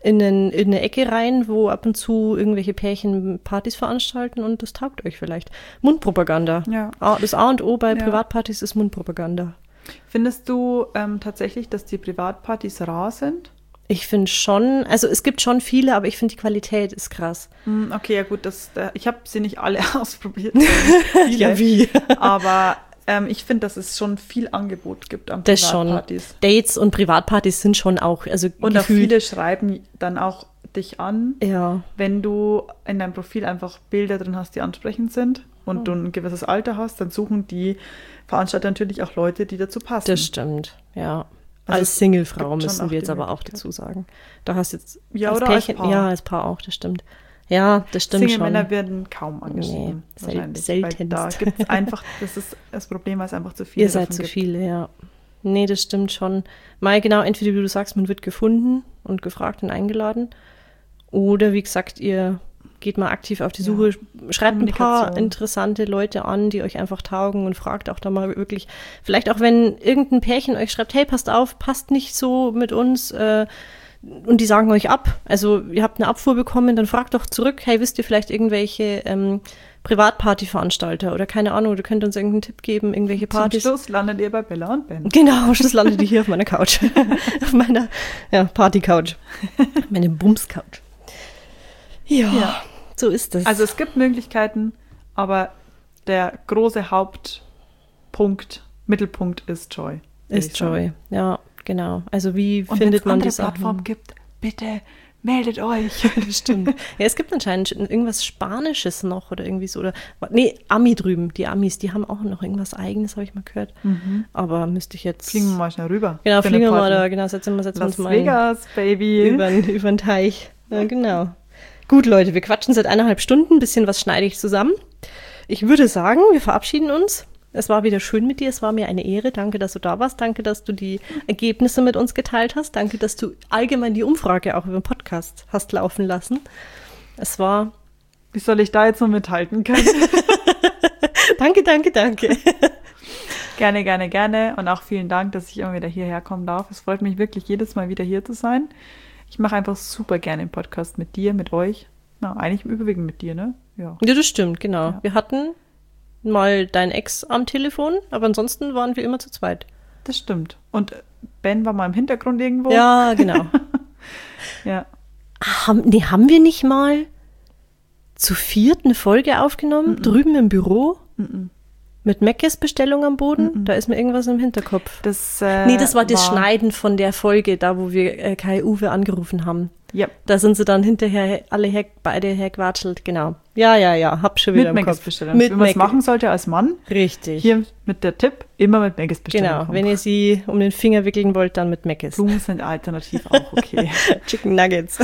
in eine Ecke rein, wo ab und zu irgendwelche Pärchen Partys veranstalten und das taugt euch vielleicht. Mundpropaganda. Ja. Das A und O bei Ja. Privatpartys ist Mundpropaganda. Findest du tatsächlich, dass die Privatpartys rar sind? Ich finde schon, also es gibt schon viele, aber ich finde die Qualität ist krass. Okay, ja gut, ich habe sie nicht alle ausprobiert. Viele, Ja, wie? aber ich finde, dass es schon viel Angebot gibt an Das schon. Privatpartys. Dates und Privatpartys sind schon auch, also Und auch gefühlt, viele schreiben dann auch dich an, ja, wenn du in deinem Profil einfach Bilder drin hast, die ansprechend sind und du ein gewisses Alter hast, dann suchen die Veranstalter natürlich auch Leute, die dazu passen. das stimmt, ja. Also Als es Singlefrau gibt schon müssen auch wir jetzt die aber auch Möglichkeit. dazu sagen. Da hast jetzt Ja, als oder als Pärchen, Paar. ja, als Paar auch, das stimmt. Ja, das stimmt Single-Männer schon. werden kaum angeschrieben. Nee, wahrscheinlich, seltenst. Weil da gibt es einfach, das ist das Problem, weil es einfach zu viele Ihr seid davon zu gibt. viele, ja. Nee, das stimmt schon. Mal genau, entweder wie du sagst, man wird gefunden und gefragt und eingeladen. Oder wie gesagt, ihr geht mal aktiv auf die Ja. Suche, schreibt ein paar Kommunikation. interessante Leute an, die euch einfach taugen und fragt auch da mal wirklich, vielleicht auch wenn irgendein Pärchen euch schreibt, hey, passt auf, passt nicht so mit uns, und die sagen euch ab. Also ihr habt eine Abfuhr bekommen, dann fragt doch zurück, hey, wisst ihr vielleicht irgendwelche Privatparty-Veranstalter oder keine Ahnung, oder könnt ihr uns irgendeinen Tipp geben, irgendwelche Zum Partys. Schluss landet ihr bei Bella und Ben. Genau, am Schluss landet die hier auf meiner Couch. Auf meiner Party-Couch. Meine Bums-Couch. Ja, Ja. so ist das. Also es gibt Möglichkeiten, aber der große Hauptpunkt, Mittelpunkt ist Joy. würde ich ist sagen. Joy. Ja, genau. Also wie Und findet man die die Sachen? Plattform gibt, bitte meldet euch. Stimmt. Ja, es gibt anscheinend irgendwas Spanisches noch oder irgendwie so. Oder, nee, Ami drüben. Die Amis, die haben auch noch irgendwas Eigenes, habe ich mal gehört. Aber müsste ich jetzt... Fliegen wir mal schnell rüber. Genau, Für fliegen eine wir mal Party. da. Genau, setzen wir Las uns mal Vegas, Baby. über den Teich. Ja, genau. Gut, Leute, wir quatschen seit 1,5 Stunden. Ein bisschen was schneide ich zusammen. Ich würde sagen, wir verabschieden uns. Es war wieder schön mit dir. Es war mir eine Ehre. Danke, dass du da warst. Danke, dass du die Ergebnisse mit uns geteilt hast. Danke, dass du allgemein die Umfrage auch über den Podcast hast laufen lassen. Es war... Wie soll ich da jetzt noch mithalten können? Danke. Gerne, gerne, gerne. Und auch vielen Dank, dass ich immer wieder hierher kommen darf. Es freut mich wirklich, jedes Mal wieder hier zu sein. Ich mache einfach super gerne den Podcast mit dir, mit euch. Na, eigentlich überwiegend mit dir, ne? Ja. Ja, das stimmt, genau. Ja. Wir hatten mal dein Ex am Telefon, aber ansonsten waren wir immer zu zweit. Das stimmt. Und Ben war mal im Hintergrund irgendwo. Ja, genau. Ja. Haben wir nicht mal zu viert eine Folge aufgenommen, drüben im Büro? Mit Meckes Bestellung am Boden? Da ist mir irgendwas im Hinterkopf. Das, Nee, das war das Schneiden von der Folge, da wo wir Kai Uwe angerufen haben. Ja, Da sind sie dann hinterher beide herquatschelt, genau. Ja, hab schon wieder mit im Megas Kopf. Bestellung. Mit Wenn man es Meckes. machen sollte als Mann, Richtig. hier mit der Tipp, immer mit Megas Bestellung Genau, kommen. wenn ihr sie um den Finger wickeln wollt, dann mit Meckes. Blumen sind alternativ auch okay. Chicken Nuggets.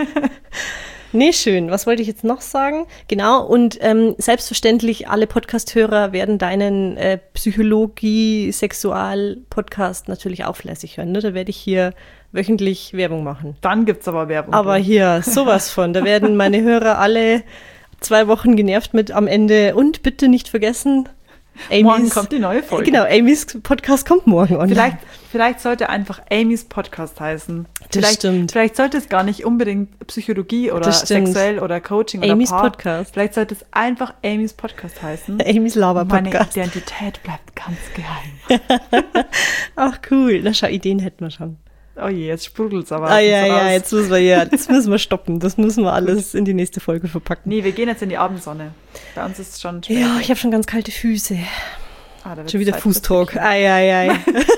Nee, schön. Was wollte ich jetzt noch sagen? Genau, und selbstverständlich, alle Podcast-Hörer werden deinen Psychologie-Sexual-Podcast natürlich auch fleißig hören. Ne? Da werde ich hier wöchentlich Werbung machen. Dann gibt es aber Werbung. Aber hier, sowas von. Da werden meine Hörer alle 2 Wochen genervt mit am Ende. Und bitte nicht vergessen, morgen kommt die neue Folge. Genau, Amy's Podcast kommt morgen online. Vielleicht sollte einfach Amy's Podcast heißen. Das stimmt. Vielleicht sollte es gar nicht unbedingt Psychologie oder Das stimmt. sexuell oder Coaching Amy's oder Paar. Podcast. Vielleicht sollte es einfach Amy's Podcast heißen. Amy's Meine Laber-Podcast. Identität bleibt ganz geheim. Ach cool, na schau, Ideen hätten wir schon. Oh je, jetzt sprudelt's aber. Ah ja, aus uns ja, raus. jetzt müssen wir stoppen. Das müssen wir alles in die nächste Folge verpacken. Nee, wir gehen jetzt in die Abendsonne. Bei uns ist es schon spät. Ja, ich habe schon ganz kalte Füße. Da wird's Schon wieder Zeit fürs Fußtalk. Verkehr. Ei.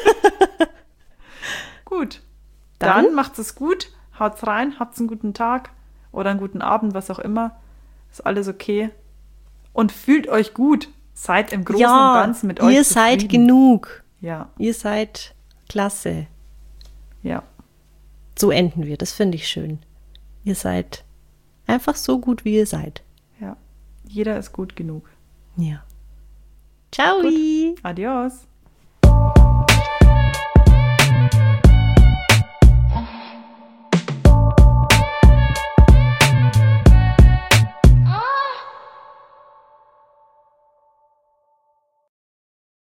Gut. Dann? Dann macht's es gut. Haut's rein. Habt's einen guten Tag oder einen guten Abend, was auch immer. Ist alles okay. Und fühlt euch gut. Seid im Großen und Ganzen mit euch ihr seid zufrieden. genug. Ja, Ihr seid klasse. ja. So enden wir. Das finde ich schön. Ihr seid einfach so gut, wie ihr seid. Ja. Jeder ist gut genug. Ja. Ciao. Adios.